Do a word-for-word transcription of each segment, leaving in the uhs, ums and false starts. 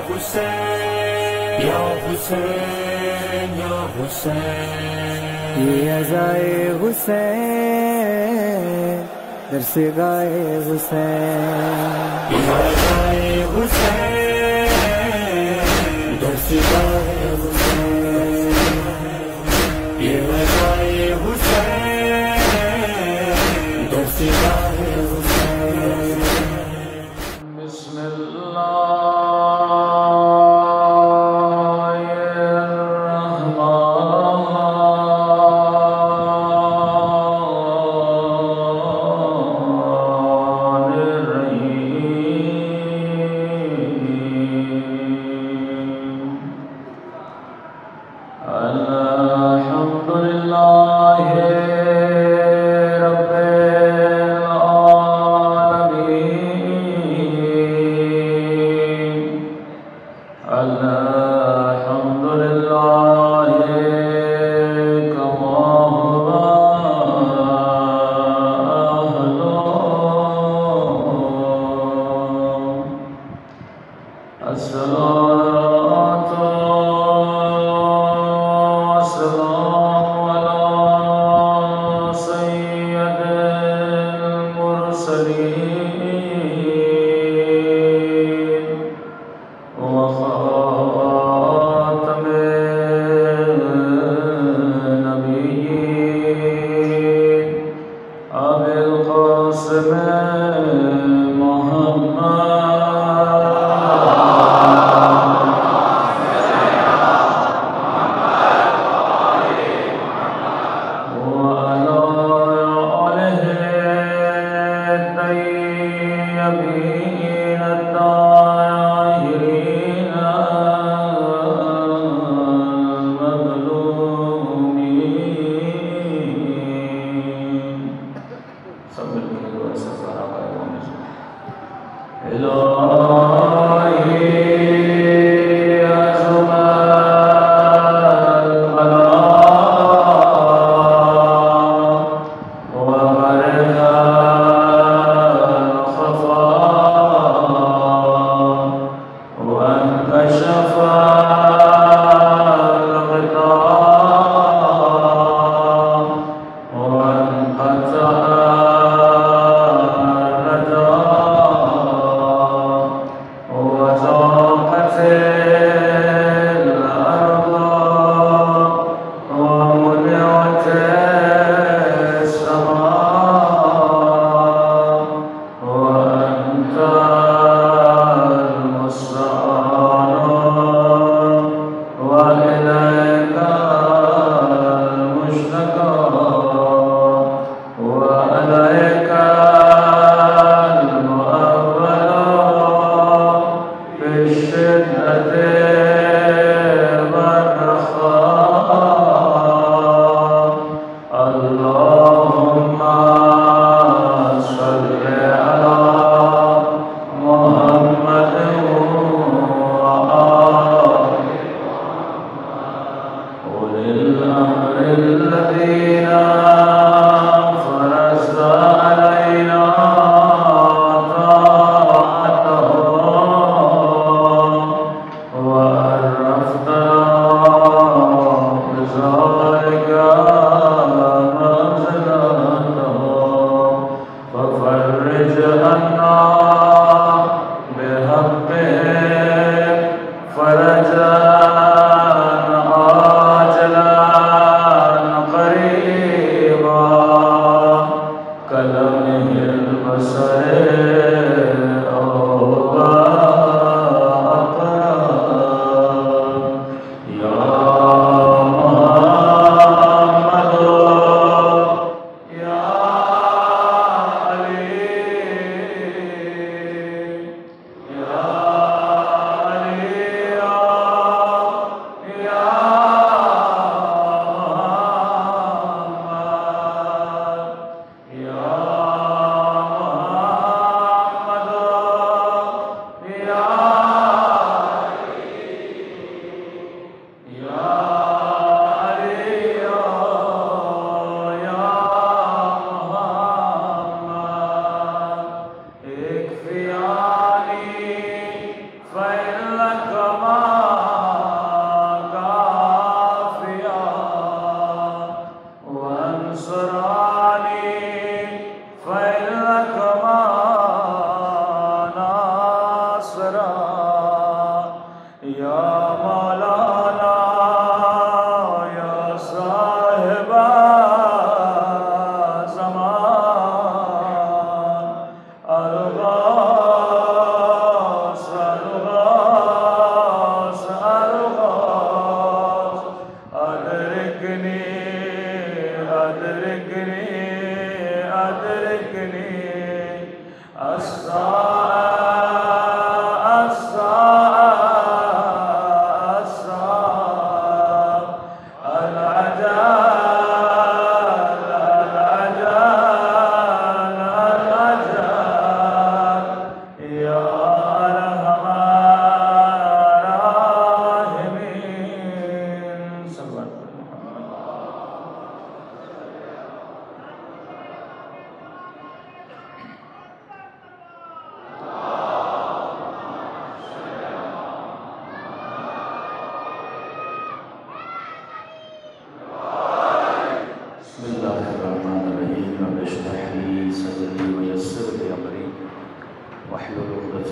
حسین یا حسین یا حسین یہ ازائے حسین در سگائے حسین یہ ازائے حسین در سگائے حسین یہ ازائے حسین در سگائے حسین بسم اللہ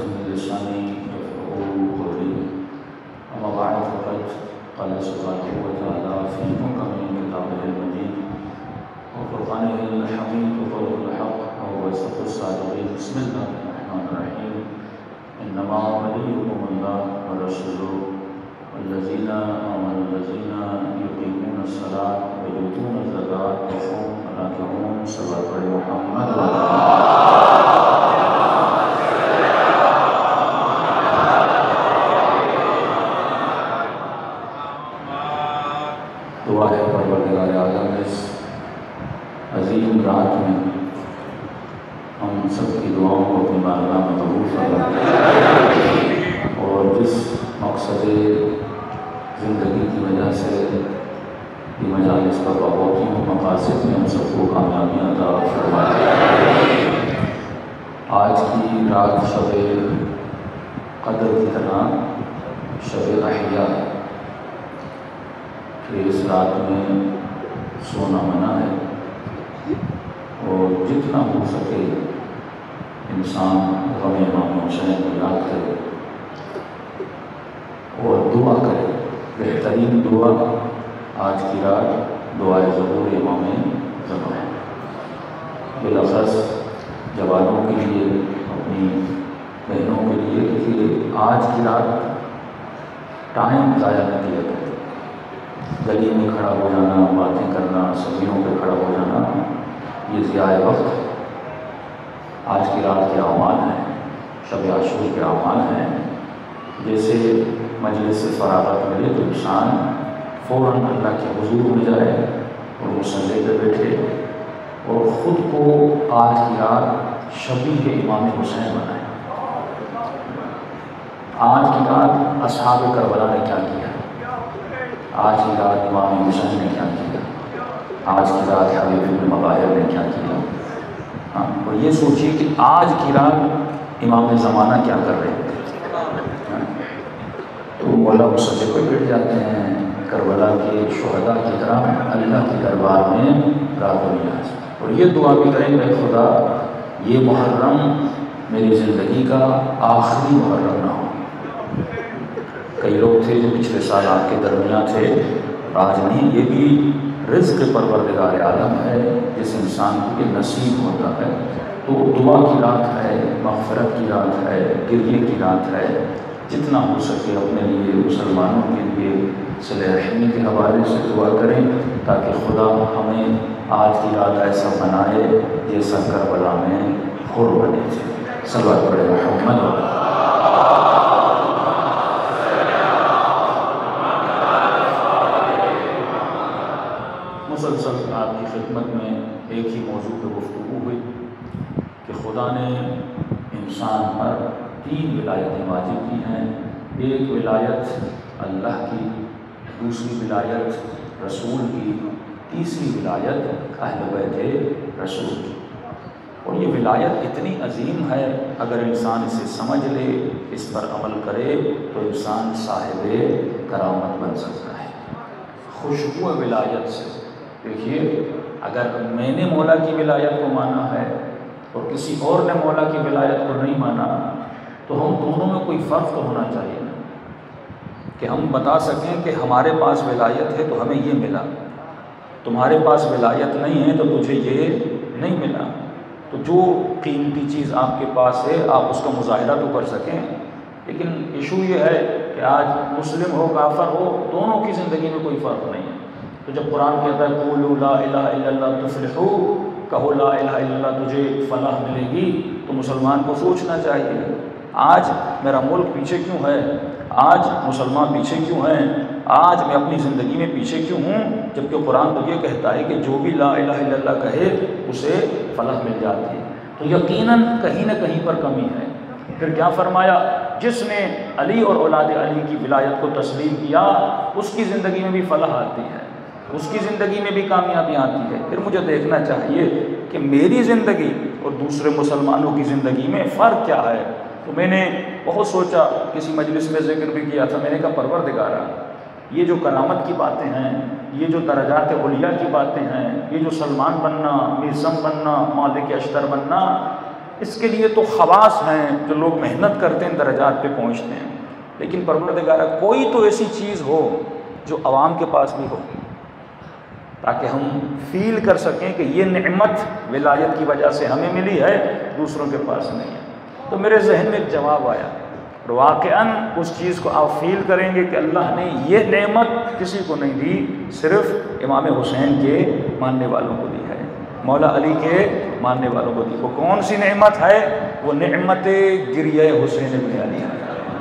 من لساني يفقهوا قولي أما بعد فقد قال سبحانه وتعالى في محكم كتابه المجيد وفرقانه الحميد وقوله الحق وهو أصدق الصادقين. بسم الله الرحمن الرحيم. إنما وليكم الله ورسوله والذين آمنوا الذين يقيمون الصلاة ويؤتون الزكاة وهم راكعون. صلوات محمد. दुआ है परवरदिगार आलम इस अजीम रात में हम सबकी दुआओं को अपनी बारगाह में कबूल फरमाए और जिस मकसद ज़िंदगी की वजह से ये मजालिस का बहुत ही मकासद में हम सबको कामयाबियाँ अता फरमाए। आज की रात शब क़द्र की तरह शब अहिया है कि इस रात में सोना मना है और जितना हो सके इंसान गम इमाम हुसैन को याद करे और दुआ करे। बेहतरीन दुआ आज की रात दुआए ज़हूर इमाम ज़मा है। बिलख़ास जवानों के लिए, अपनी बहनों के लिए, कि आज की रात टाइम ज़ाया न किया करते। गली में खड़ा हो जाना, बातें करना, सब्जियों पे खड़ा हो जाना, ये ज़ियाए वक्त है। आज की रात के अमाल हैं, शब आशूर के अमाल हैं। जैसे मजलिस से फरागत मिले तो इंसान फ़ौरन अल्लाह के हुजूर में जाए और मुसल्ले पे बैठे और ख़ुद को आज की रात शबीह इमाम हुसैन बनाए। आज की रात असहाब करबला ने क्या किया, आज की रात इमाम हुसैन ने क्या किया, आज की रात हबीब इब्न मबाहिर ने क्या किया। हाँ, और ये सोचिए कि आज की रात इमाम ज़माना क्या कर रहे थे। हाँ, तो मौला मुसल्ले पर बैठ जाते हैं करबला के शुहदा की तरह अल्लाह के दरबार में रात और नियाज़, और ये दुआ भी करेंगे, खुदा ये मुहर्रम मेरी ज़िंदगी का आखिरी मुहर्रम ना हो। कई लोग थे जो पिछले साल आपके दरमियान थे, आज नहीं। ये भी रिज़्क़ परवरदिगार आलम है, जिस इंसान को ये नसीब होता है। तो दुआ की रात है, मग़फ़िरत की रात है, गिरिए की रात है। जितना हो सके अपने लिए, मुसलमानों के लिए सिले रहमी के हवाले से दुआ करें ताकि खुदा हमें आज की रात ऐसा बनाए जैसा करबला में खुर बने थे। सल्लल्लाहु अलैहि वसल्लम। मुसलसल आपकी खिदमत में एक ही मौजू पर गुफ्तगू हुई कि खुदा ने इंसान पर तीन विलायतें वाजिब की हैं। एक विलायत अल्लाह की, दूसरी विलायत रसूल की, तीसरी विलायत अहले बैत रसूल की। और ये विलायत इतनी अजीम है, अगर इंसान इसे समझ ले, इस पर अमल करे तो इंसान साहिब करामत बन सकता है। खुशबू विलायत से देखिए, अगर मैंने मौला की विलायत को माना है और किसी और ने मौला की विलायत को नहीं माना, तो हम दोनों में कोई फ़र्क तो होना चाहिए ना, कि हम बता सकें कि हमारे पास विलायत है तो हमें ये मिला, तुम्हारे पास विलायत नहीं है तो तुझे ये नहीं मिला। तो जो कीमती चीज़ आपके पास है आप उसका मुज़ाहिरा तो कर सकें। लेकिन इशू ये है कि आज मुस्लिम हो, काफ़िर हो, दोनों की ज़िंदगी में कोई फ़र्क नहीं है। तो जब कुरान कहता है क़ूलू ला इलाहा इल्लल्लाह तुफ़्लिहू, कहो ला इलाहा इल्लल्लाह तुझे फ़लाह मिलेगी, तो मुसलमान को सोचना चाहिए आज मेरा मुल्क पीछे क्यों है, आज मुसलमान पीछे क्यों हैं, आज मैं अपनी ज़िंदगी में पीछे क्यों हूँ, जबकि कुरान तो ये कहता है कि जो भी ला इलाहा इल्लल्लाह कहे उसे फलाह मिल जाती है। तो यकीनन कहीं ना कहीं पर कमी है। फिर क्या फरमाया, जिसने अली और औलाद अली की विलायत को तस्लीम किया उसकी ज़िंदगी में भी फलाह आती है, उसकी ज़िंदगी में भी कामयाबी आती है। फिर मुझे देखना चाहिए कि मेरी ज़िंदगी और दूसरे मुसलमानों की ज़िंदगी में फ़र्क क्या है। तो मैंने बहुत सोचा, किसी मजलिस में जिक्र भी किया था, मैंने कहा परवरदिगारा, ये जो करामत की बातें हैं, ये जो दरजात उलिया की बातें हैं, ये जो सलमान बनना, मीरसम बनना, मालिक अश्तर बनना, इसके लिए तो ख़वास हैं जो लोग मेहनत करते हैं, दर्जात पे पहुँचते हैं। लेकिन परवरदिगार कोई तो ऐसी चीज़ हो जो आवाम के पास भी हो, ताकि हम फील कर सकें कि ये नेमत विलायत की वजह से हमें मिली है, दूसरों के पास नहीं है। तो मेरे जहन में एक जवाब आया, और वाक़अन उस चीज़ को आप फील करेंगे कि अल्लाह ने ये नेमत किसी को नहीं दी, सिर्फ़ इमाम हुसैन के मानने वालों को दी है, मौला अली के मानने वालों को दी। वो कौन सी नेमत है? वो नेमत गिरिया हुसैन इब्न अली है।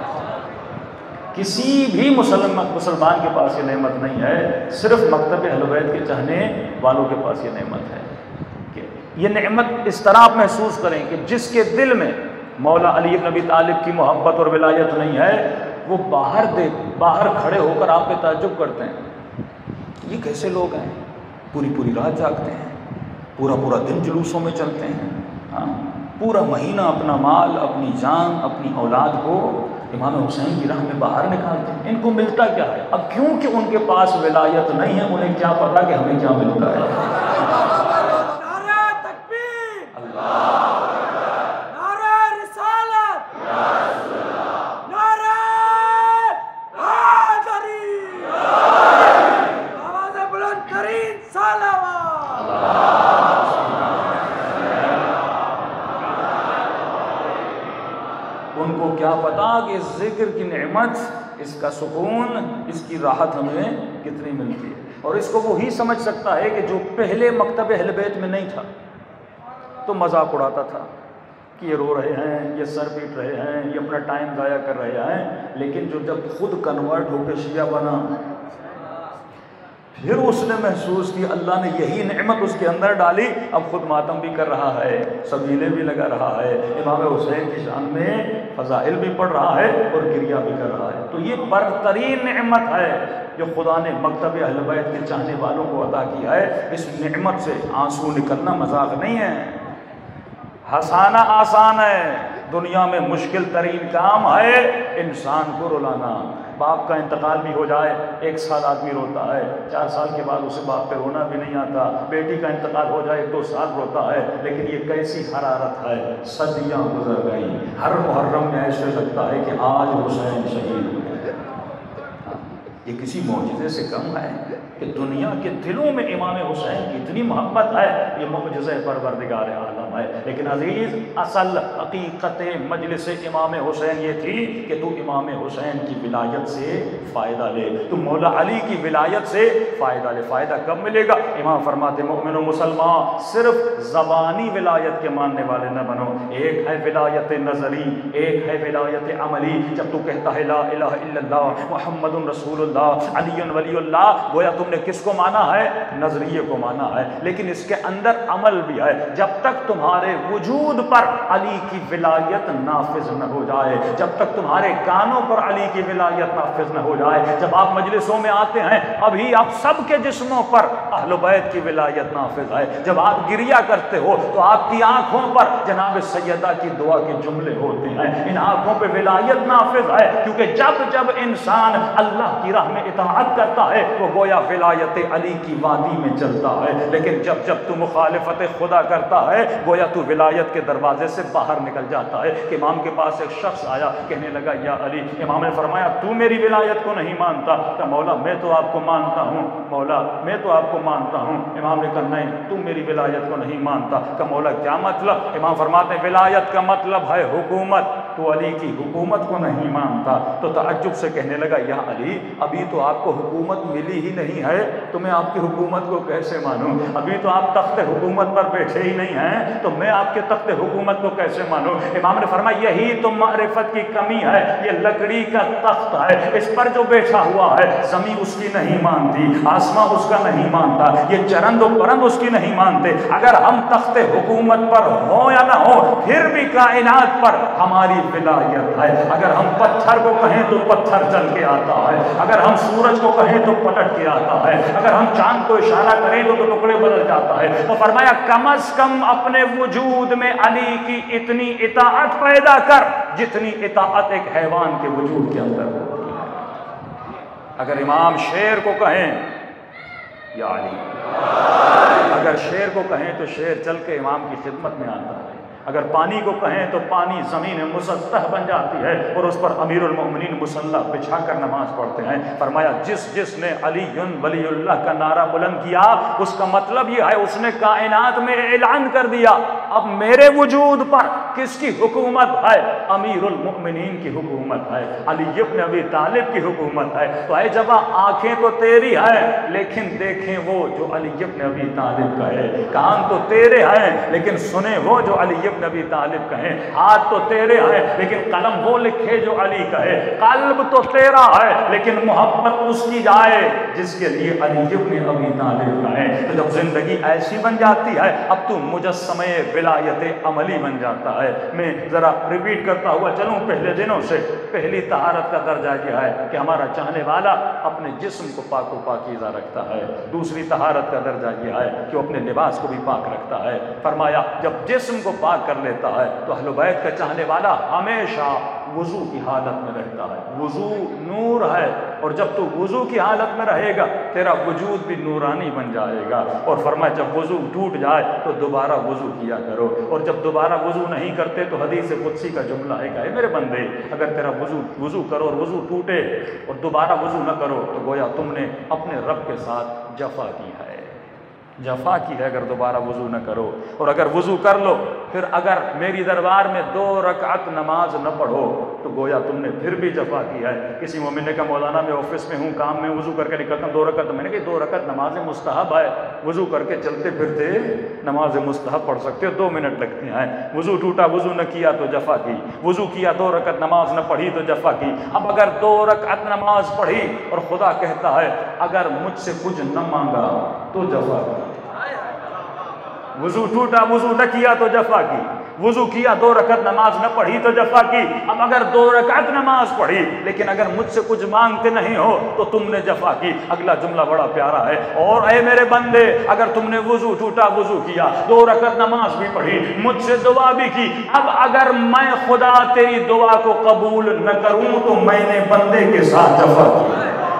किसी भी मुसलमान मुसलमान के पास ये नेमत नहीं है, सिर्फ मकतब अहले बैत के चाहने वालों के पास ये नेमत है। कि ये नेमत इस तरह आप महसूस करें कि जिसके दिल में मौला अली इब्न अबी तालिब की मोहब्बत और विलायत नहीं है, वो बाहर देख बाहर खड़े होकर आप पे ताज्जुब करते हैं, ये कैसे लोग हैं, पूरी पूरी रात जागते हैं, पूरा पूरा दिन जुलूसों में चलते हैं, हाँ पूरा महीना अपना माल, अपनी जान, अपनी औलाद को इमाम हुसैन की राह में बाहर निकालते हैं। इनको मिलता क्या है? अब क्योंकि उनके पास विलायत नहीं है, उन्हें क्या पता कि हमें क्या मिलता है। नारा तकबीर, नारा रिसालत, नारा हैदरी, आवाज़ बुलंद तरीन सलावत। उनको क्या पता कि इस जिक्र की नेमत, इसका सुकून, इसकी राहत हमें कितनी मिलती है। और इसको वो ही समझ सकता है कि जो पहले मकतब अहले बैत में नहीं था तो मजाक उड़ाता था कि ये रो रहे हैं, ये सर पीट रहे हैं, ये अपना टाइम ज़ाया कर रहे हैं। लेकिन जो जब खुद कन्वर्ट होकर शिया बना, फिर उसने महसूस किया अल्लाह ने यही नेमत उसके अंदर डाली, अब खुद मातम भी कर रहा है, सबीले भी लगा रहा है, इमाम हुसैन की शान में फ़ज़ाइल भी पढ़ रहा है और गिरिया भी कर रहा है। तो ये बरतरीन नेमत है जो खुदा ने मकतब अहले बैत के चाहने वालों को अता किया है। इस नेमत से आंसू निकलना मजाक नहीं है, हंसाना आसान है, दुनिया में मुश्किल तरीन काम है इंसान को रुलाना। बाप का इंतकाल भी हो जाए, एक साल आदमी रोता है, चार साल के बाद उसे बाप पे रोना भी नहीं आता। बेटी का इंतकाल हो जाए, दो साल रोता है। लेकिन ये कैसी हरारत है, सदियाँ गुजर गई, हर मुहर्रम में ऐसे लगता है कि आज हुसैन शहीद हुए। ये किसी मौजज़े से कम है कि दुनिया के दिलों में इमाम हुसैन की इतनी मोहब्बत है, ये मुअजिज़े परवरदिगार आलम है। लेकिन अज़ीज़, असल हकीकत मजलिस इमाम हुसैन ये थी कि तू इमाम हुसैन की विलायत से फ़ायदा ले, तू मौला अली की विलायत से फ़ायदा ले। फ़ायदा कब मिलेगा? इमाम फरमाते मोमिन मुसलमान सिर्फ ज़बानी विलायत के मानने वाले न बनो। एक है विलायत नज़री, एक है विलायत अमली। जब तू कहता है ला इलाहा इल्लल्लाह मुहम्मदुर रसूलुल्लाह अलीयुन वलीयुल्लाह, गोया तुमने किसको माना है? नजरिए को माना है। लेकिन इसके अंदर अमल भी है। जब तक तुम्हारे वजूद पर अली की विलायत नाफिज न हो जाए, जब तक तुम्हारे कानों पर अली की विलायत नाफिज न हो जाए, जब आप मजलिसों में आते हैं अभी आप सबके जिस्मों पर अहले बैत की विलायत नाफिज है। जब आप गिरिया करते हो तो आपकी आंखों पर जनाब सैयदा की दुआ के जुमले होते हैं, इन आंखों पर विलायत नाफिज है। क्योंकि जब जब इंसान अल्लाह की राह में इताअत करता है वो गोया विलायत अली की वादी में चलता है। लेकिन जब जब तू मुखालिफत खुदा करता है गोया तू विलायत के दरवाजे से बाहर निकल जाता है। कि इमाम के पास एक शख्स आया, कहने लगा या अली, इमाम ने फरमाया तू मेरी विलायत को नहीं मानता? तो मौला मैं तो आपको मानता हूँ, मौला मैं तो आपको मानता हूँ। इमाम ने कहा नहीं, तू मेरी विलायत को नहीं मानता। का मौला क्या मतलब? इमाम फरमाते विलायत का मतलब है हुकूमत, तो अली की हुकूमत को नहीं मानता। तो तअज्जुब से कहने लगा या अली, अभी तो आपको हुकूमत मिली ही नहीं है, तो मैं आपकी हुकूमत को कैसे मानूं? अभी तो आप तख्त हुकूमत पर बैठे ही नहीं हैं, तो मैं आपके तख्त हुकूमत को कैसे मानूं? इमाम ने फरमाया यही तो मारिफत की कमी है, ये लकड़ी का तख्त है, इस पर जो बैठा हुआ है ज़मीन उसकी नहीं मानती, आसमां उसका नहीं मानता, ये चरंद और परंद उसकी नहीं मानते। अगर हम तख्त हुकूमत पर हो या ना हो, फिर भी कायनात पर हमारी विलायत है। अगर हम पत्थर को कहें तो पत्थर चल के आता है, अगर हम सूरज को कहें तो पलट के आता है, अगर हम चांद को इशारा करें तो, तो टुकड़े बदल जाता है। तो फरमाया कम अज कम अपने वजूद में अली की इतनी इताअत पैदा कर जितनी इताअत एक हैवान के वजूद के अंदर होती है। अगर इमाम शेर को कहें या अली, अगर शेर को कहें तो शेर चल के इमाम की खिदमत में आता है। अगर पानी को कहें तो पानी ज़मीन मुसत्तह बन जाती है और उस पर अमीरुल मोमिनीन मुसल्ला बिछा कर नमाज पढ़ते हैं। फरमाया जिस जिसने अलीयुन वलीउल्लाह का नारा बुलंद किया उसका मतलब ये है उसने कायनात में ऐलान कर दिया अब मेरे वजूद पर किसकी हुकूमत है? अमीरुल मोमिनीन की हुकूमत है, अली इब्न अबी तालिब की हुकूमत है। तो ऐ जब आंखें तो तेरी है लेकिन देखें वो जो अली इब्न अबी तालिब का है, कान तो तेरे हैं लेकिन सुने वो जो अली इब्न अबी तालिब का है, हाथ तो तेरे हैं लेकिन कलम वो लिखे जो अली का है, कल्ब तो तेरा है लेकिन मोहब्बत उसकी जाए जिसके लिए अली इब्न अबी तालिब का है। तो जब जिंदगी ऐसी बन जाती है अब तू मुजस्समे विलायत अमली बन जाता है। मैं जरा रिपीट करता हुआ चलूं, पहले दिनों से पहली तहारत का दर्जा यह है कि हमारा चाहने वाला अपने जिस्म को पाक व पाकीज़ा रखता है। दूसरी तहारत का दर्जा यह है कि वो अपने लिबास को भी पाक रखता है। फरमाया जब जिस्म को पाक कर लेता है तो अहले बैत का चाहने वाला हमेशा वुज़ू की हालत में रहता है। वुज़ू नूर है और जब तू वुज़ू की हालत में रहेगा तेरा वजूद भी नूरानी बन जाएगा। और फरमाया जब वुज़ू टूट जाए तो दोबारा वुज़ू किया करो, और जब दोबारा वुज़ू नहीं करते तो हदीस कुदसी का जुमला है कि मेरे बंदे अगर तेरा वुज़ू वुज़ू करो और वुज़ू टूटे और दोबारा वुज़ू न करो तो गोया तुमने अपने रब के साथ जफ़ा की है, जफ़ा की है अगर दोबारा वुज़ू न करो। और अगर वुज़ू कर लो फिर अगर मेरी दरबार में दो रकात नमाज न पढ़ो तो गोया तुमने फिर भी जफ़ा की है। किसी मोमिन ने कहा मौलाना मैं ऑफिस में हूँ, काम में वुज़ू करके निकलता हूँ, दो रकात, तो मैंने कहा दो रकात नमाज मुस्तहब है, वुज़ू करके चलते फिरते नमाज मुस्तहब पढ़ सकते हो, दो मिनट लगते हैं। वुज़ू टूटा, वुज़ू न किया तो जफ़ा की, वुज़ू किया दो रकात नमाज न पढ़ी तो जफ़ा की। अब अगर दो रकात नमाज पढ़ी और खुदा कहता है अगर मुझसे कुछ न मांगा तो जफ़ा की, वुज़ू टूटा वुज़ू न किया तो जफ़ा की, वुज़ू किया दो रकात नमाज न पढ़ी तो जफ़ा की। अब अगर दो रकात नमाज पढ़ी लेकिन अगर मुझसे कुछ मांगते नहीं हो तो तुमने जफ़ा की। अगला जुमला बड़ा प्यारा है, और ऐ मेरे बंदे अगर तुमने वुज़ू टूटा वुज़ू किया दो रकात नमाज भी पढ़ी मुझसे दुआ भी की, अब अगर मैं खुदा तेरी दुआ को कबूल न करूं तो मैंने बंदे के साथ जफ़ा की।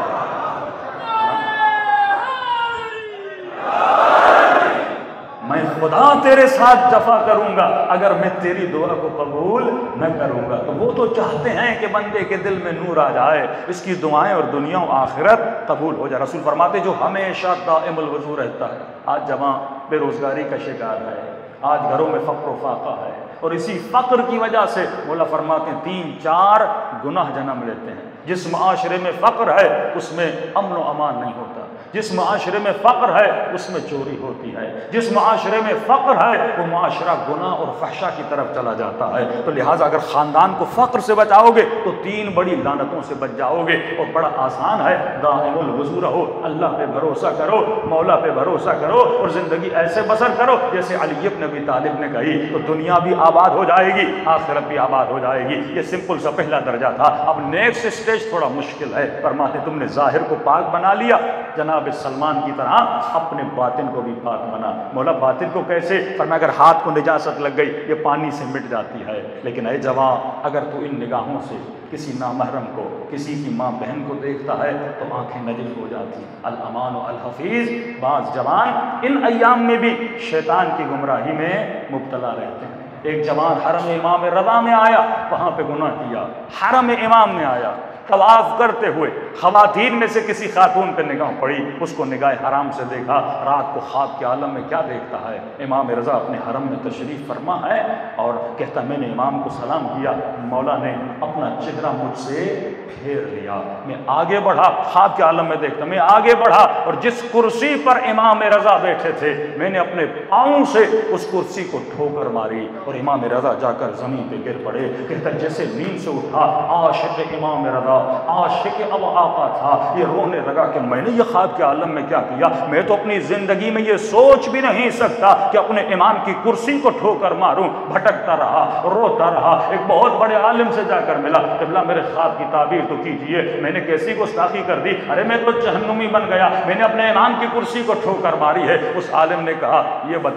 मैं खुदा तेरे साथ जफ़ा करूंगा अगर मैं तेरी दुआ को कबूल न करूंगा। तो वो तो चाहते हैं कि बंदे के दिल में नूर आ जाए, इसकी दुआएं और दुनिया और आखिरत कबूल हो जाए। रसूल फरमाते जो हमेशा दाइमुल वज़ू रहता है, आज जवां बेरोज़गारी का शिकार है, आज घरों में फ़क्र फाका है, और इसी फ़क्र की वजह से मौला फरमाते हैं तीन चार गुनाह जन्म लेते हैं। जिस माशरे में फ़क्र है उसमें अमन व अमान नहीं होता, जिस माशरे में फ़क्र है उसमें चोरी होती है, जिस माशरे में फ़क्र है वो माशरा गुनाह और फहशा की तरफ चला जाता है। तो लिहाजा अगर ख़ानदान को फ़क्र से बचाओगे तो तीन बड़ी लानतों से बच जाओगे। और बड़ा आसान है, दाइमुल वज़ू रहो, अल्लाह पे भरोसा करो, मौला पे भरोसा करो और ज़िंदगी ऐसे बसर करो जैसे अली इब्न अबी तालिब ने कही, तो दुनिया भी आबाद हो जाएगी, आखिरत भी आबाद हो जाएगी। ये सिंपल सा पहला दर्जा था। अब नेक्स्ट स्टेज थोड़ा मुश्किल है। फरमाते तुमने ज़ाहिर को पाक बना लिया, जनाब सलमान की तरह अपने बातिन को भी पाक बना। मौला बातिन को कैसे? फरमाया अगर हाथ को निजासत लग गई ये पानी से मिट जाती है, लेकिन ऐ जवान अगर तू इन निगाहों से किसी नामहरम को, किसी की माँ बहन को देखता है तो आंखें नजिस हो जाती। अल अमान अल हफीज़, बाज़ जवान इन अय्याम में भी शैतान की गुमराही में मुब्तला रहते हैं। एक जवान हरम इमाम रज़ा में आया, वहाँ पे गुनाह किया, हरम इमाम में आया, तवाफ़ करते हुए ख़वातीन में से किसी खातून पर निगाह पड़ी, उसको निगाह हराम से देखा। रात को ख्वाब के आलम में क्या देखता है? इमाम रज़ा अपने हरम में तशरीफ़ फरमा है और कहता मैंने इमाम को सलाम किया, मौला ने अपना चेहरा मुझसे फेर लिया, मैं आगे बढ़ा, ख्वाब के आलम में देखता, मैं आगे बढ़ा और जिस कुर्सी पर इमाम रज़ा बैठे थे मैंने अपने पाँव से उस कुर्सी को ठोकर मारी और इमाम रज़ा जाकर ज़मीन पे गिर पड़े। कहता जैसे नींद से उठा, आशिक़ इमाम रज़ा, आशिक़ अब आका था, ये रोने लगा कि मैंने ये ख्वाब के आलम में क्या किया। मैं तो अपनी ज़िंदगी में ये सोच भी नहीं सकता कि अपने इमाम की कुर्सी को ठोकर मारूं। भटकता रहा, रोता रहा, एक बहुत बड़े आलिम से जाकर मिला, क़िबला मेरे ख्वाब की ताबीर तो कीजिए, मैंने कैसी गुस्ताखी कर दी, अरे मैं तो जहन्नुमी बन गया, मैंने अपने इमाम की कुर्सी को ठोकर मारी है। उस आलिम ने कहा ये बता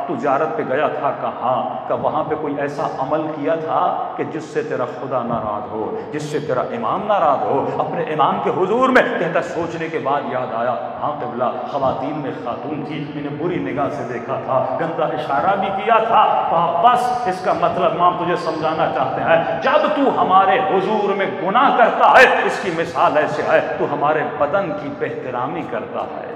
तू ज़ियारत पे गया था कहाँ? का वहाँ पे कोई ऐसा अमल किया था कि जिससे तेरा खुदा नाराज़ हो, जिससे तेरा इमाम नाराज़ हो? अपने इमाम के हुजूर में कहता सोचने के बाद याद आया, हाँ क़िबला, ख़वातीन में खातून थी, मैंने बुरी निगाह से देखा था, गंदा इशारा भी किया था। बस इसका मतलब माम तुझे समझाना चाहते हैं, जब तू हमारे हुजूर में गुनाह करता है, इसकी मिसाल ऐसे है, तू हमारे बदन की बेहतरामी करता है।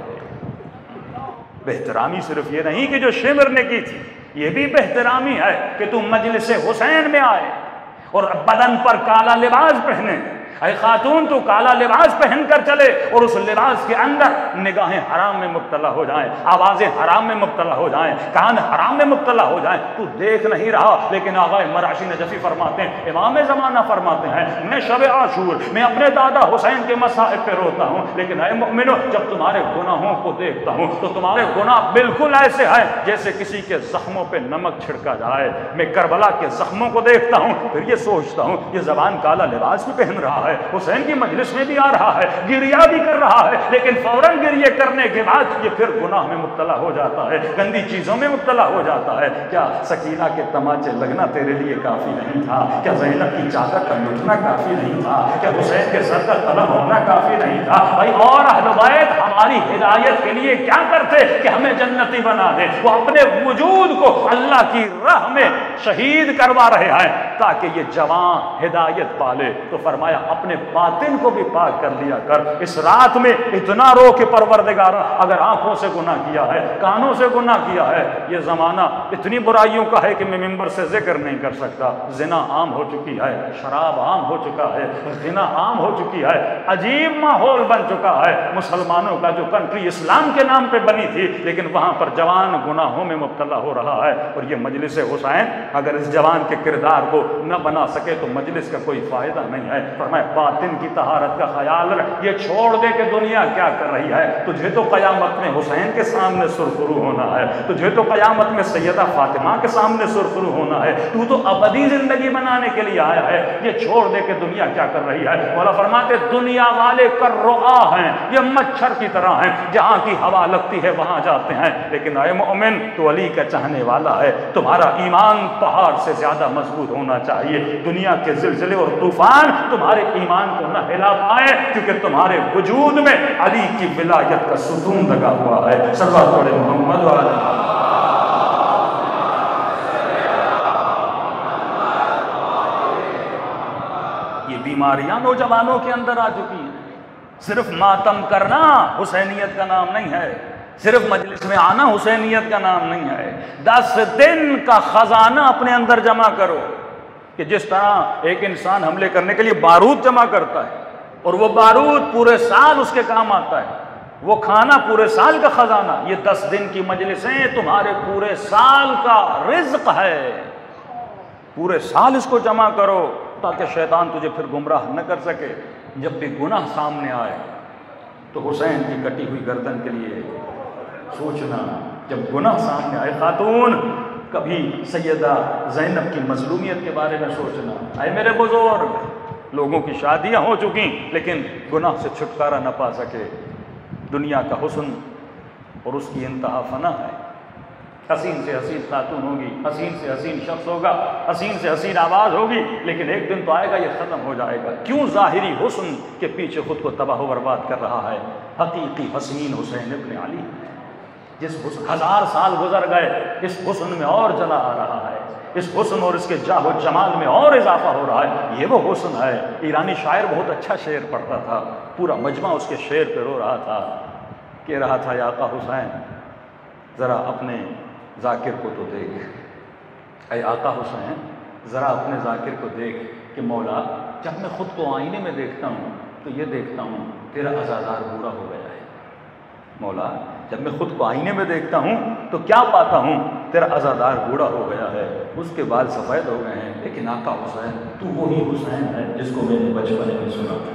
बेहतरामी सिर्फ ये नहीं कि जो शिमर ने की थी, ये भी बेहतरामी है कि तुम मजलिस हुसैन में आए और बदन पर काला लिबास पहने। ऐ खातून तू काला लिबास पहन कर चले और उस लिबास के अंदर निगाहें हराम में मुब्तला हो जाएं, आवाज़ें हराम में मुब्तला हो जाएं, कान हराम में मुब्तला हो जाएं। तू देख नहीं रहा, लेकिन आगा मराशी नजफ़ी फरमाते हैं, इमाम ज़माना फरमाते हैं, मैं शब आशूर मैं अपने दादा हुसैन के मसाइब पे रोता हूँ, लेकिन ऐ मोमिनो जब तुम्हारे गुनाहों को देखता हूँ तो तुम्हारे गुनाह बिल्कुल ऐसे हैं जैसे किसी के ज़ख्मों पर नमक छिड़का जाए। मैं करबला के ज़ख्मों को देखता हूँ, फिर ये सोचता हूँ ये ज़बान काला लिबास भी पहन रहा है, हुसैन की मजलिस में भी आ रहा है, गिरिया भी कर रहा है, लेकिन फौरन गिरिये करने के बाद ये फिर गुनाह में मुब्तला हो जाता है, गंदी चीजों में मुब्तला हो जाता है। क्या सकीना के तमाचे लगना तेरे लिए काफी नहीं था? क्या ज़ैनब की चादर का लुटना काफी नहीं था? क्या हुसैन के सर का कलम होना काफी नहीं था? भाई और अहले बैत हमारी हिदायत के लिए क्या करते कि हमें जन्नती बना दे? वो अपने वजूद को अल्लाह की राह में शहीद करवा रहे हैं ताकि ये जवान हिदायत पाले। तो फरमाया अपने बातिन को भी पाक कर लिया कर। इस रात में इतना रो के परवरदिगार, अगर आंखों से गुनाह किया है, कानों से गुनाह किया है, ये जमाना इतनी बुराइयों का है कि मैं मिंबर से जिक्र नहीं कर सकता। जिना आम हो चुकी है, शराब आम हो चुका है, जिना आम हो चुकी है, अजीब माहौल बन चुका है। मुसलमानों का जो कंट्री इस्लाम के नाम पे बनी थी, लेकिन वहां पर जवान गुनाहों में मुब्तला हो रहा है। और ये मजलिस हुसैन अगर इस जवान के किरदार को न बना सके तो मजलिस का कोई फायदा नहीं है। फरमाया बातिन की तहारत का ख्याल रख, ये छोड़ दे कि दुनिया क्या कर रही है। तुझे तो कयामत में हुसैन के सामने सुरखरू होना है, तुझे तो कयामत में सैयदा फातिमा के सामने सुरखरू होना है। तू तो अबदी जिंदगी बनाने के लिए आया है, ये छोड़ दे कि दुनिया क्या कर रही है। मौला फरमाते दुनिया वाले कर्रुआ हैं, ये मच्छर की तरह हैं, जहां की हवा लगती है वहां जाते हैं। लेकिन ऐ मोमिन तो अली का चाहने वाला है, तुम्हारा ईमान पहाड़ से ज्यादा मजबूत होना चाहिए। दुनिया के जिलजिले और तूफान तुम्हारे ईमान को न हिला पाए, क्योंकि तुम्हारे वजूद में अली की विलायत का सुतून लगा हुआ है। सल्लल्लाहु अलैहि मोहम्मद व अलैहि। ये बीमारियां नौजवानों के अंदर आ चुकी हैं। सिर्फ मातम करना हुसैनियत का नाम नहीं है, सिर्फ मजलिस में आना हुसैनियत का नाम नहीं है। दस दिन का खजाना अपने अंदर जमा करो कि जिस तरह एक इंसान हमले करने के लिए बारूद जमा करता है और वो बारूद पूरे साल उसके काम आता है, वो खाना पूरे साल का खजाना, ये दस दिन की मजलिसें तुम्हारे पूरे साल का रिज्क है। पूरे साल इसको जमा करो ताकि शैतान तुझे फिर गुमराह न कर सके। जब भी गुनाह सामने आए तो हुसैन की कटी हुई गर्दन के लिए सोचना। जब गुनाह सामने आए, खातून कभी सैयदा ज़ैनब की मजलूमियत के बारे में सोचना। आए मेरे बुजुर्ग, लोगों की शादियां हो चुकी लेकिन गुनाह से छुटकारा न पा सके। दुनिया का हुस्न और उसकी इंतहा फना है। हसीन से हसीन खातून होगी, हसीन से हसीन शख्स होगा, हसीन से हसीन आवाज़ होगी, लेकिन एक दिन तो आएगा ये ख़त्म हो जाएगा। क्यों ज़ाहिरी हुस्न के पीछे खुद को तबाह बर्बाद कर रहा है? हकीकी हसीन हुसैन इब्न अली, जिस हुस्न हजार साल गुजर गए, इस हुस्न में और जला आ रहा है, इस हुस्न और इसके जाहो जमाल में और इजाफा हो रहा है। ये वो हुस्न है। ईरानी शायर बहुत अच्छा शेर पढ़ता था, पूरा मजमा उसके शेर पे रो रहा था, कह रहा था या आका हुसैन ज़रा अपने जाकिर को तो देख, ऐ आका हुसैन ज़रा अपने जाकिर को देख कि मौला जब मैं ख़ुद को आईने में देखता हूँ तो ये देखता हूँ तेरा अज़ादार बूढ़ा हो गया है। मौला जब मैं ख़ुद को आईने में देखता हूँ तो क्या पाता हूँ? तेरा अज़ादार बूढ़ा हो गया है, उसके बाल सफ़ेद हो गए हैं। लेकिन आका हुसैन तू वही हुसैन है जिसको मैंने बचपने में सुना था।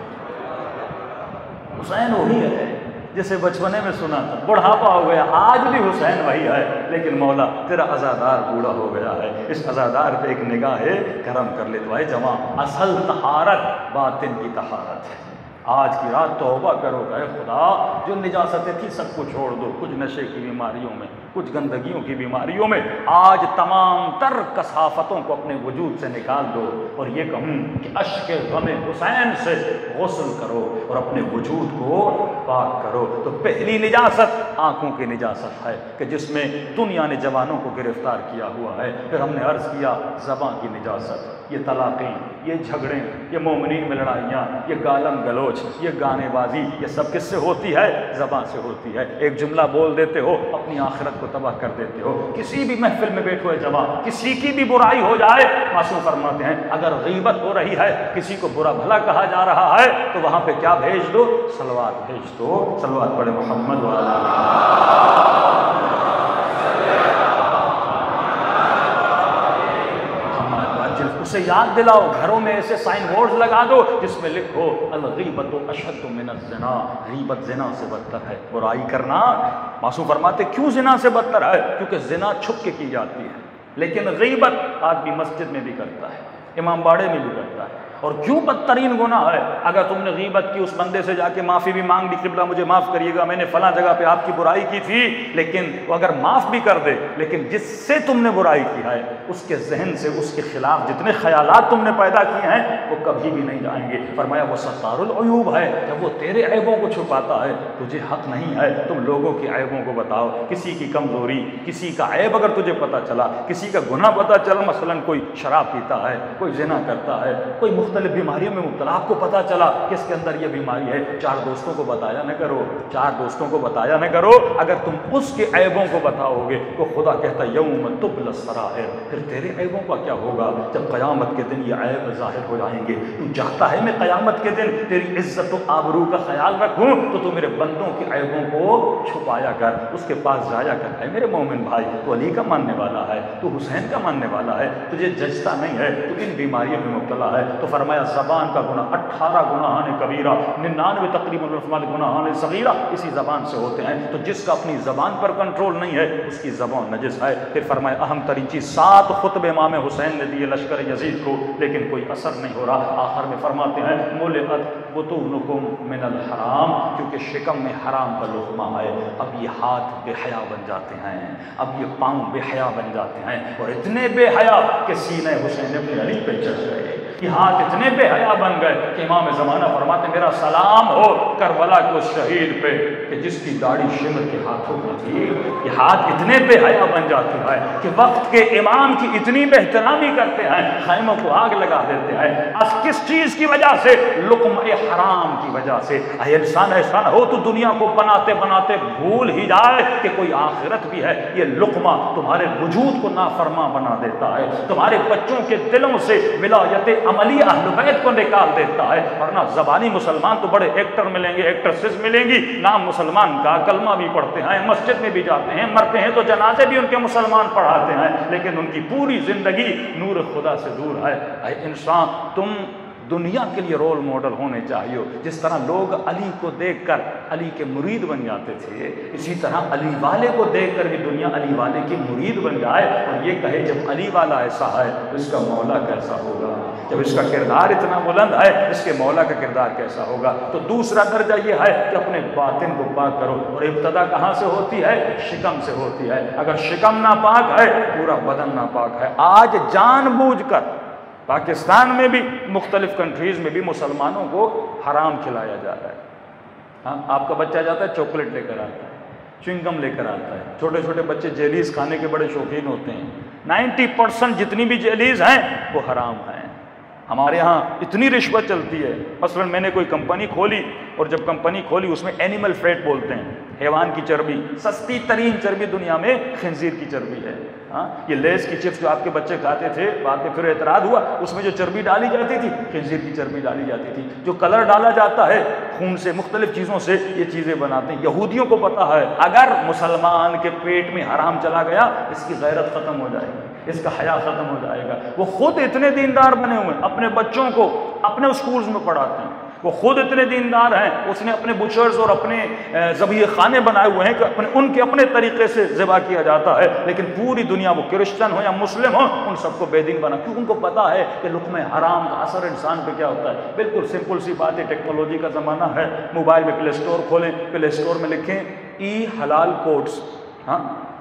हुसैन वही है जिसे बचपने में सुना था, बुढ़ापा हो गया, आज भी हुसैन वही है, लेकिन मौला तेरा अज़ादार बूढ़ा हो गया है। इस अज़ादार पे एक निगाह है करम कर ले। तो भाई जमा असल तहारत बातिन की तहारत है। आज की रात तौबा करो, कहे खुदा जो निजासतें थी सबको छोड़ दो, कुछ नशे की बीमारियों में, कुछ गंदगियों की बीमारियों में, आज तमाम तर कसाफतों को अपने वजूद से निकाल दो और ये कहूँ कि अश्क गम हुसैन से गुस्ल करो और अपने वजूद को पाक करो। तो पहली निजासत आँखों की निजासत है कि जिसमें दुनिया ने जवानों को गिरफ्तार किया हुआ है। फिर हमने अर्ज़ किया ज़बान की निजासत, ये तलाक़ें, ये झगड़े, ये मोमिनीन में लड़ाइयाँ, ये गालम गलोच, ये गानेबाजी, ये सब किससे होती है? ज़बान से होती है। एक जुमला बोल देते हो, अपनी आखिरत को तबाह कर देते हो। किसी भी महफिल में बैठो है जवान, किसी की भी बुराई हो जाए, मासूम फरमाते हैं अगर गीबत हो रही है, किसी को बुरा भला कहा जा रहा है, तो वहाँ पे क्या भेज दो? सलवात भेज दो। सलवात पढ़े मोहम्मद वाला। उसे याद दिलाओ, घरों में ऐसे साइन बोर्ड लगा दो जिसमें लिखो अल-गीबतु अशद्दु मिनज़-ज़िना, गीबत ज़िना से बदतर है। बुराई करना, मासूम फरमाते क्यों ज़िना से बदतर है? क्योंकि ज़िना छुप के की जाती है, लेकिन गीबत आदमी मस्जिद में भी करता है, इमाम बाड़े में भी करता है। और क्यों बदतरीन गुनाह है? अगर तुमने गीबत की, उस बंदे से जाके माफ़ी भी मांग ली, क़िबला मुझे माफ़ करिएगा, मैंने फ़लाँ जगह पे आपकी बुराई की थी, लेकिन वो अगर माफ़ भी कर दे, लेकिन जिससे तुमने बुराई की है उसके जहन से उसके ख़िलाफ़ जितने ख़यालात तुमने पैदा किए हैं वो कभी भी नहीं जाएंगे। फरमाया वो सत्तारुल अयूब है, जब वो तेरे ऐबों को छुपाता है, तुझे हक़ नहीं है तुम लोगों के ऐबों को बताओ। किसी की कमज़ोरी, किसी का ऐब अगर तुझे पता चला, किसी का गुनाह पता चला, मसलन कोई शराब पीता है, कोई ज़िना करता है, कोई मुख्तलिफ बीमारियों में मुब्तला, आपको पता चला कि इसके अंदर ये बीमारी है, चार दोस्तों को बताया न करो, चार दोस्तों को बताया न करो। अगर तुम उसके ऐबों को बताओगे तो खुदा कहता यौम तुबला सराइर, फिर तेरे ऐबों का क्या होगा जब क़यामत के दिन ये ऐब ज़ाहिर हो जाएंगे। तू चाहता है मैं क़यामत के दिन तेरी इज़्ज़त व आबरू का ख्याल रखूँ, तो तू मेरे बंदों के ऐबों को छुपाया कर, उसके पास जाया कर। है मेरे मोमिन भाई, तू अली का मानने वाला है, तू हुसैन का मानने वाला है, तुझे जजता नहीं है, तू इन बीमारियों में मुब्तला है। तो फरमाया ज़बान का गुनाह अट्ठारह गुनाह कबीरा, निन्यानवे तकरीबन गुनाह सगीरा इसी ज़बान से होते हैं। तो जिसका अपनी ज़बान पर कंट्रोल नहीं है उसकी ज़बान नजिस है। फिर फरमाया अहम तरीन चीज़, सात खुतबे इमाम हुसैन ने दिए लश्कर यजीद को, लेकिन कोई असर नहीं हो रहा। आखिर में फरमाते हैं मुलिअत बुतूनुकुम मिनल हराम, क्योंकि शिकम में हराम का लुक़मा है। अब ये हाथ बेहया बन जाते हैं, अब ये पाँव बेहया बन जाते हैं, और इतने बेहया कि सीने हुसैन अपने अली पे चढ़ गए, कि हाथ इतने बेहया बन गए कि इमाम ज़माना फरमाते मेरा सलाम हो करबला के उस शहीद पे कि जिसकी दाढ़ी शिमर के हाथों में थी। ये हाथ इतने बेहया बन जाते हैं कि वक्त के इमाम की इतनी बेहतरामी करते हैं, खैमों को आग लगा देते हैं। अब किस चीज़ की वजह से? लुक़्मा हराम की वजह से। इंसान ऐसा ना हो तो दुनिया को बनाते बनाते भूल ही जाए कि कोई आखिरत भी है। ये लुक़्मा तुम्हारे वजूद को नाफरमा बना देता है, तुम्हारे बच्चों के दिलों से विलायत अमली अहल बैत को निकाल देता है। वरना ज़बानी मुसलमान तो बड़े एक्टर मिलेंगे, एक्ट्रेसेस मिलेंगी, नाम मुसलमान का, कलमा भी पढ़ते हैं, मस्जिद में भी जाते हैं, मरते हैं तो जनाजे भी उनके मुसलमान पढ़ाते हैं, लेकिन उनकी पूरी ज़िंदगी नूर खुदा से दूर है। ऐ इंसान, तुम दुनिया के लिए रोल मॉडल होने चाहिए। जिस तरह लोग अली को देखकर अली के मुरीद बन जाते थे, इसी तरह अली वाले को देखकर भी दुनिया अली वाले की मुरीद बन जाए और ये कहे जब अली वाला ऐसा है तो इसका मौला कैसा होगा, जब इसका किरदार इतना बुलंद है इसके मौला का किरदार कैसा होगा। तो दूसरा दर्जा ये है कि अपने बातिन को पाक करो, और इब्तदा कहाँ से होती है? शिकम से होती है। अगर शिकम नापाक है पूरा बदन नापाक है। आज जानबूझकर पाकिस्तान में भी मुख्तलिफ कंट्रीज़ में भी मुसलमानों को हराम खिलाया जा रहा है। हाँ, आपका बच्चा जाता है चॉकलेट लेकर आता है, च्युइंगम लेकर आता है। छोटे छोटे बच्चे जेलीज़ खाने के बड़े शौकीन होते हैं। नाइन्टी परसेंट जितनी भी जेलीज़ हैं वो हराम हैं। हमारे यहाँ इतनी रिश्वत चलती है। मसलन मैंने कोई कंपनी खोली और जब कंपनी खोली उसमें एनिमल फैट बोलते हैं, हैवान की चर्बी, सस्ती तरीन चर्बी दुनिया में खंजीर की चर्बी है। हाँ, ये लेस की चिप्स जो आपके बच्चे खाते थे, बाद में फिर एतराज़ हुआ, उसमें जो चर्बी डाली जाती थी खंजीर की चर्बी डाली जाती थी। जो कलर डाला जाता है खून से, मुख्तलिफ चीज़ों से ये चीज़ें बनाते हैं। यहूदियों को पता है अगर मुसलमान के पेट में हराम चला गया इसकी गैरत ख़त्म हो जाएगी, इसका हया ख़त्म हो जाएगा। वो खुद इतने दीनदार बने हुए हैं, अपने बच्चों को अपने स्कूल्स में पढ़ाते हैं। वो खुद इतने दीनदार हैं, उसने अपने बुचर्स और अपने ज़बीह खाने बनाए हुए हैं कि अपने उनके अपने तरीके से ज़िबा किया जाता है, लेकिन पूरी दुनिया, वो क्रिश्चियन हो या मुस्लिम हो, उन सबको बेदीन बना, क्योंकि उनको पता है कि लुक़्मे हराम का असर इंसान पे क्या होता है। बिल्कुल सिंपल सी बात है, टेक्नोलॉजी का ज़माना है, मोबाइल में प्ले स्टोर खोलें, प्ले स्टोर में लिखें ई हलाल कोड्स, हाँ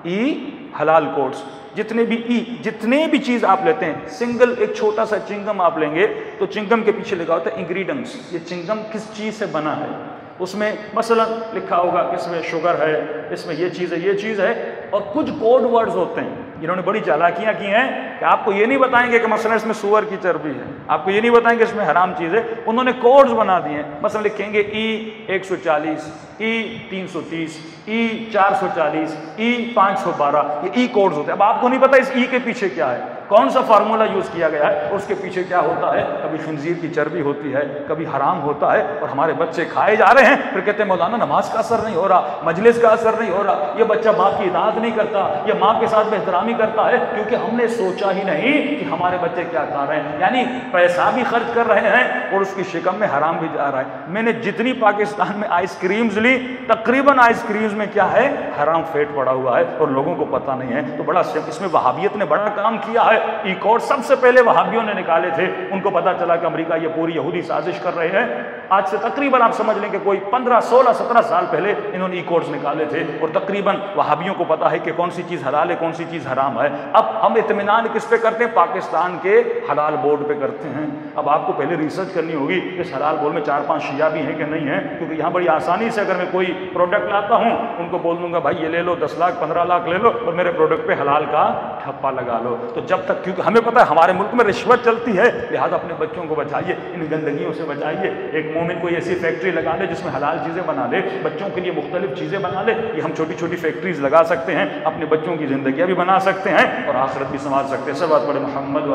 ई हलाल कोड्स, जितने भी ई जितने भी चीज़ आप लेते हैं, सिंगल एक छोटा सा चिंगम आप लेंगे तो चिंगम के पीछे लिखा होता है इंग्रेडिएंट्स, ये चिंगम किस चीज़ से बना है, उसमें मसलन लिखा होगा कि इसमें शुगर है, इसमें ये चीज़ है, ये चीज़ है, और कुछ कोड वर्ड्स होते हैं। इन्होंने बड़ी चालाकियाँ की हैं कि आपको ये नहीं बताएंगे कि मसलन इसमें सूअर की चर्बी है, आपको ये नहीं बताएंगे इसमें हराम चीज़ है, उन्होंने कोड्स बना दिए हैं। मसलन लिखेंगे ई एक सौ चालीस, ई तीन सौ तीस, ई चार सौ चालीस, ई पाँच सौ बारह, ये ई कोड्स होते हैं। अब आपको नहीं पता इस ई के पीछे क्या है, कौन सा फार्मूला यूज़ किया गया है, उसके पीछे क्या होता है। कभी खंजीर की चर्बी होती है, कभी हराम होता है, और हमारे बच्चे खाए जा रहे हैं, फिर कहते हैं मौलाना नमाज का असर नहीं हो रहा, मजलिस का असर नहीं हो रहा, ये बच्चा बाप की इताअत नहीं करता, ये माँ के साथ बेहतरामी करता है, क्योंकि हमने सोचा ही नहीं कि हमारे बच्चे क्या खा रहे हैं। यानी पैसा भी खर्च कर रहे हैं और उसकी शिकम में हराम भी जा रहा है। मैंने जितनी पाकिस्तान में आइसक्रीम्स ली, तकरीबन आइसक्रीम्स में क्या है, हराम फेट पड़ा हुआ है और लोगों को पता नहीं है। तो बड़ा इसमें वहाबियत ने बड़ा काम किया है। ई कोड सबसे पहले वहाबियों ने निकाले थे, उनको पता चला कि अमेरिका ये पूरी यहूदी साजिश कर रहे हैं। आज से तकरीबन आप समझ लें कि कोई पंद्रह सोलह सत्रह साल पहले इन्होंने ई कोड्स निकाले थे, और तकरीबन वहाबियों को पता है कि कौन सी चीज़ हलाल है, कौन सी चीज़ हराम है। अब हम इत्मीनान किस पे करते हैं, पाकिस्तान के हलाल बोर्ड पे करते हैं। अब आपको पहले रिसर्च करनी होगी इस हलाल बोर्ड में चार पांच शिया भी हैं कि नहीं है, क्योंकि यहाँ बड़ी आसानी से अगर मैं कोई प्रोडक्ट लाता हूँ, उनको बोल दूंगा भाई ये ले लो, दस लाख पंद्रह लाख ले लो और मेरे प्रोडक्ट पे हलाल का ठप्पा लगा लो। तो जब तक, क्योंकि हमें पता है हमारे मुल्क में रिश्वत चलती है, लिहाजा अपने बच्चों को बचाइए, इन गंदगियों से बचाइए। एक मोमिन कोई ऐसी फैक्ट्री लगा ले जिसमें हलाल चीज़ें बना ले, बच्चों के लिए मुख्तलिफ चीज़ें बना ले। ये हम छोटी छोटी फैक्ट्रीज लगा सकते हैं, अपने बच्चों की ज़िंदगियाँ भी बना सकते हैं और आखिरत भी संभाल सकते हैं। सब बात पढ़े मोहम्मद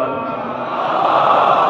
वाले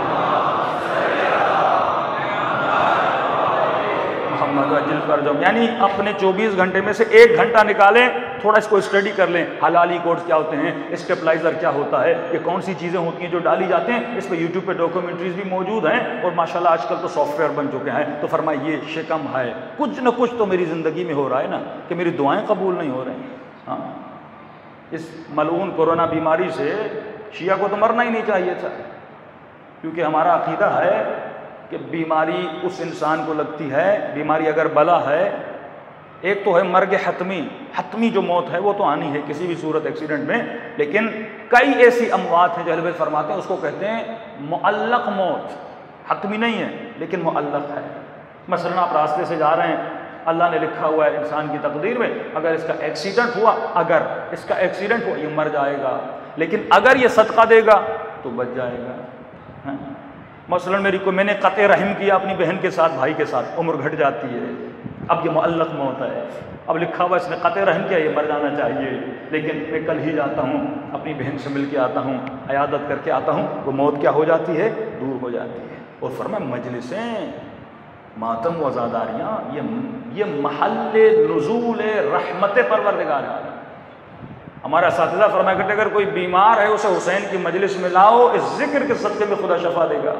कर जाओ। यानी अपने चौबीस घंटे में से एक घंटा निकालें, थोड़ा इसको स्टडी कर लें, हलाली कोड्स क्या होते हैं, स्टेबलाइजर क्या होता है, ये कौन सी चीज़ें होती हैं जो डाली जाती हैं। इस पर यूट्यूब पे डॉक्यूमेंट्रीज भी मौजूद हैं और माशाल्लाह आजकल तो सॉफ्टवेयर बन चुके हैं। तो फरमाइए शिकम है, कुछ न कुछ तो मेरी ज़िंदगी में हो रहा है ना, कि मेरी दुआएँ कबूल नहीं हो रही। हाँ, इस मलऊन कोरोना बीमारी से शिया को तो मरना ही नहीं चाहिए था, क्योंकि हमारा अकीदा है कि बीमारी उस इंसान को लगती है, बीमारी अगर बला है, एक तो है मर्ग हतमी, हतमी जो मौत है वो तो आनी है किसी भी सूरत एक्सीडेंट में, लेकिन कई ऐसी अमवात हैं जो अहले बैत फरमाते हैं उसको कहते हैं मुअल्लक मौत, हतमी नहीं है लेकिन मुअल्लक है। मसलन आप रास्ते से जा रहे हैं, अल्लाह ने लिखा हुआ है इंसान की तकदीर में, अगर इसका एक्सीडेंट हुआ अगर इसका एक्सीडेंट हुआ ये मर जाएगा, लेकिन अगर ये सदका देगा तो बच जाएगा। है? मसलन मेरी को मैंने कते रहम किया अपनी बहन के साथ, भाई के साथ, उम्र घट जाती है, अब ये मुअल्लक मौत है, अब लिखा हुआ इसने कते रहम किया, ये मर जाना चाहिए, लेकिन मैं कल ही जाता हूँ अपनी बहन से मिल के आता हूँ, अयादत करके आता हूँ, वो मौत क्या हो जाती है, दूर हो जाती है। और फरमाया मजलिसें, मातम वज़ादारियाँ, ये ये महल्ले नुज़ूल रहमत परवरदिगार है। हमारा साथिदा फरमाया करते अगर कोई बीमार है उसे हुसैन की मजलिस में लाओ, इस जिक्र के सदक़े में खुदा शफा देगा।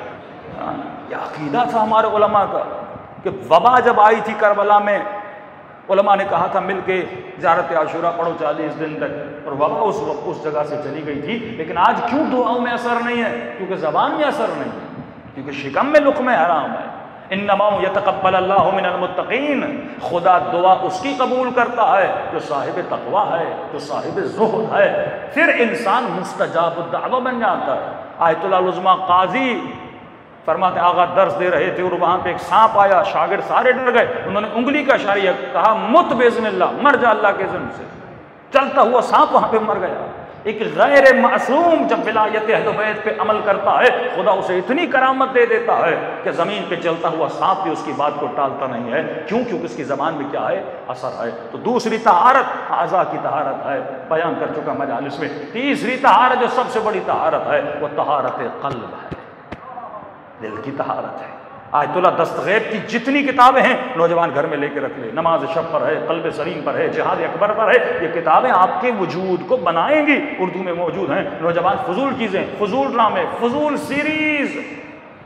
यह अकीदा था हमारे उलमा का कि वबा जब आई थी करबला में, उलमा ने कहा था मिल के ज़ियारत आशूरा पढ़ो चालीस दिन तक, और वबा उस वक्त उस जगह से चली गई थी। लेकिन आज क्यों दुआओं में असर नहीं है? क्योंकि ज़बान में असर नहीं है, क्योंकि शिकम में लुक़्मे हराम है। इन्नमा यतक़ब्बलुल्लाहु मिनल मुत्तक़ीन, खुदा दुआ उसकी कबूल करता है जो साहिब तक़वा है, जो साहिब ज़ुहद है, फिर इंसान मुस्तजाब दावा बन जाता है। आयतुल उज़्मा काजी फरमाते आगा दर्स दे रहे थे और वहाँ पे एक सांप आया, शागिर्द सारे डर गए, उन्होंने उंगली का इशारा कहा मुत बेज़निल्लाह, मर जा अल्लाह के ज़िम्मे से। चलता हुआ सांप वहाँ पे मर गया। एक गैर मासूम जब विलायत अहले बैत पे अमल करता है, खुदा उसे इतनी करामत दे देता है कि ज़मीन पे चलता हुआ सांप भी उसकी बात को टालता नहीं है। क्यों? क्योंकि उसकी ज़बान में क्या है, असर है। तो दूसरी तहारत आज़ा की तहारत है, बयान कर चुका मजालिस में। तीसरी तहारत जो सबसे बड़ी तहारत है वो तहारत क़ल्ब है, दिल की तहारत है। आयतुल्लाह दस्तगैब की जितनी किताबें हैं नौजवान घर में लेके रख ले, नमाज शब पर है, क़ल्ब सलीम पर है, जिहाद अकबर पर है, ये किताबें आपके वजूद को बनाएंगी। उर्दू में मौजूद हैं। नौजवान फजूल चीज़ें, फजूल ड्रामे, फजूल सीरीज़,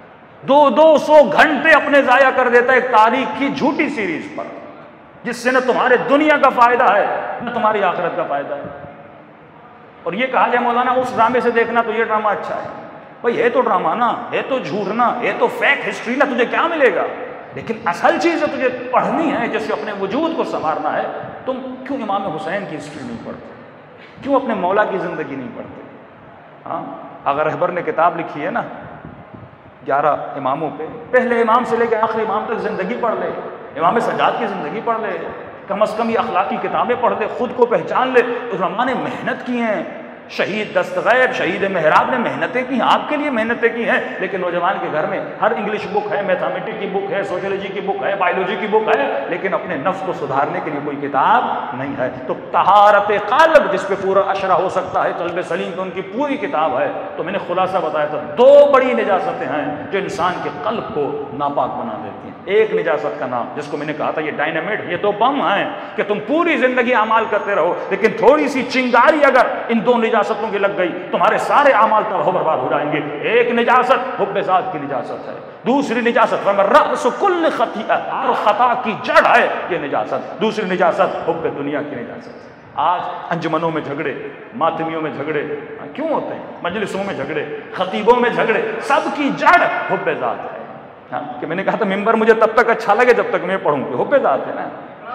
दो दो सौ घंटे अपने जाया कर देता है एक तारीख की झूठी सीरीज पर, जिससे न तुम्हारे दुनिया का फायदा है न तुम्हारी आखिरत का फायदा है। और ये कहा जाए मौलाना उस ड्रामे से देखना तो ये ड्रामा अच्छा है, भाई है तो ड्रामा ना, है तो झूठ ना, है तो फेक हिस्ट्री ना, तुझे क्या मिलेगा? लेकिन असल चीज है तुझे पढ़नी है, जैसे अपने वजूद को संवारना है। तुम क्यों इमाम हुसैन की हिस्ट्री नहीं पढ़ते? क्यों अपने मौला की जिंदगी नहीं पढ़ते? हाँ, अगर रहबर ने किताब लिखी है ना ग्यारह इमामों पे, पहले इमाम से लेकर आखिरी इमाम तक जिंदगी पढ़ ले, इमाम सज्जाद की जिंदगी पढ़ ले, कम अज कम ये अखलाकी किताबें पढ़ ले, खुद को पहचान ले। उलमा ने मेहनत की हैं, शहीद दस्तगैर, शहीद मेहराब ने मेहनतें की, आपके लिए मेहनतें की हैं। लेकिन नौजवान के घर में हर इंग्लिश बुक है, मैथमेटिक्स की बुक है, सोशियोलॉजी की बुक है, बायोलॉजी की बुक है, लेकिन अपने नफ्स को सुधारने के लिए कोई किताब नहीं है। तो तहारत क़ल्ब जिस पे पूरा अशरा हो सकता है, क़ल्ब सलीम तो उनकी पूरी किताब है। तो मैंने खुलासा बताया था, दो बड़ी निजासतें हैं जो इंसान के क़ल्ब को नापाक बना देती हैं। एक निजासत का नाम, जिसको मैंने कहा था ये डायनामिट, ये तो बम है कि तुम पूरी जिंदगी अमाल करते रहो, लेकिन थोड़ी सी चिंगारी अगर इन दो निजासतों की लग गई, तुम्हारे सारे अमाल तबाह बर्बाद हो जाएंगे। एक निजासत हुब्बे ज़ात की निजासत है, दूसरी निजासत रअस कुल्ल खतीअह, हर खता की जड़ है ये निजासत। दूसरी निजासत हुब्बे दुनिया की निजासत है। आज अंजुमनों में झगड़े, मातमियों में झगड़े क्यों होते हैं? मजलिसों में झगड़े, खतीबों में झगड़े, सबकी जड़ हुब्बे ज़ात है। हाँ, कि मैंने कहा था मिंबर मुझे तब तक अच्छा लगे जब तक मैं पढ़ूं, कि हुब्बे ज़ात है ना।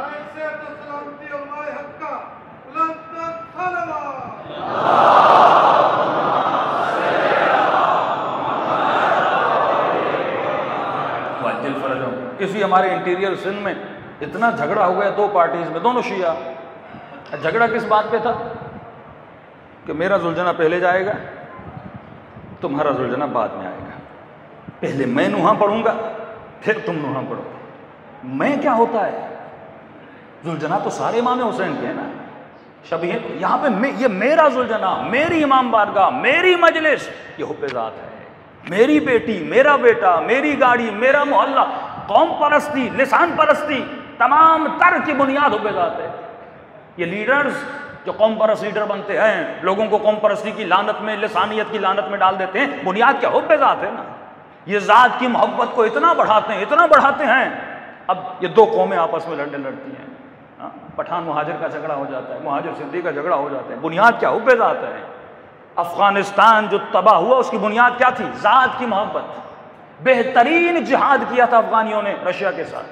इसी हमारे इंटीरियर सिंध में इतना झगड़ा हो गया दो पार्टीज में, दोनों शिया। झगड़ा किस बात पे था? कि मेरा जुलझना पहले जाएगा, तुम्हारा जुलझना बाद में आएगा। पहले मैं नुहा पढ़ूंगा, फिर तुम नुहा पढ़ोगे। मैं क्या होता है? जुलझना तो सारे इमाम हुसैन के है ना। शबीह तो यहाँ पे मैं, ये मेरा जुलझना, मेरी इमाम बारगाह, मेरी मजलिस, ये हुब्बे ज़ात है। मेरी बेटी, मेरा बेटा, मेरी गाड़ी, मेरा मोहल्ला, कौम परस्ती, लिसान परस्ती, तमाम तर की बुनियाद हुब्बे ज़ात है। ये लीडर्स जो कौम परस्त लीडर बनते हैं, लोगों को कौम परस्ती की लानत में, लिसानियत की लानत में डाल देते हैं, बुनियाद क्या? हुब्बे ज़ात है ना। ये ज़ात की मोहब्बत को इतना बढ़ाते हैं, इतना बढ़ाते हैं। अब ये दो कौमें आपस में लड़ने लड़ती हैं, पठान मुहाजिर का झगड़ा हो जाता है, मुहाजिर सिंधी का झगड़ा हो जाता है। बुनियाद क्या? हुब्बे ज़ात है। अफगानिस्तान जो तबाह हुआ उसकी बुनियाद क्या थी? ज़ात की मोहब्बत। बेहतरीन जिहाद किया था अफगानियों ने रशिया के साथ,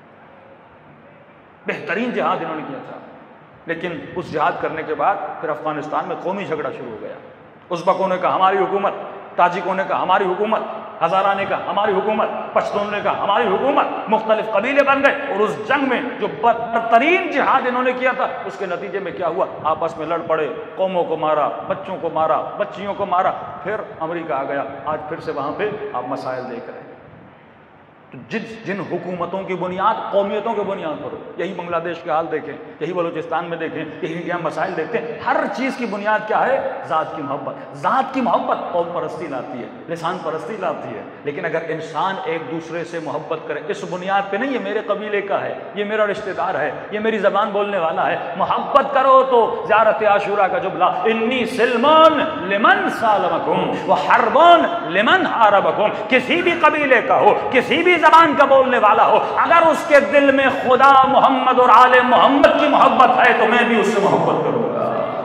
बेहतरीन जिहाद इन्होंने किया था। लेकिन उस जिहाद करने के बाद फिर अफगानिस्तान में कौमी झगड़ा शुरू हो गया। उज़्बकों ने कहा हमारी हुकूमत, ताजिकों ने कहा हमारी हुकूमत, हज़ारा ने कहा हमारी हुकूमत, पश्तून ने कहा हमारी हुकूमत, मुख्तलिफ कबीले बन गए। और उस जंग में जो बदतरीन जिहाद इन्होंने किया था, उसके नतीजे में क्या हुआ? आपस में लड़ पड़े, कौमों को मारा, बच्चों को मारा, बच्चियों को मारा। फिर अमेरिका आ गया, आज फिर से वहाँ पे आप मसाइल देख रहे हैं। तो जिन जिन हुकूमतों की बुनियाद कौमियतों के बुनियाद पर हो, यही बांग्लादेश के हाल देखें, यही बलूचिस्तान में देखें, यही इंडिया में मसाइल देखते हैं, हर चीज़ की बुनियाद क्या है? ज़ात की मोहब्बत। ज़ात की मोहब्बत कौम परस्ती लाती है, लिसान परस्ती लाती है। लेकिन अगर इंसान एक दूसरे से मोहब्बत करे, इस बुनियाद पे नहीं, ये मेरे कबीले का है, ये मेरा रिश्तेदार है, ये मेरी ज़बान बोलने वाला है, मोहब्बत करो तो ज़ियारत आशूरा का जुमला, इन्नी सिल्मान लिमन सालमकुम व हरबन लिमन हारबकुम। किसी भी कबीले का हो, किसी भी ज़बान का बोलने वाला हो, अगर उसके दिल में खुदा, मोहम्मद और आले मोहम्मद की मोहब्बत है तो मैं भी उससे मोहब्बत करूंगा।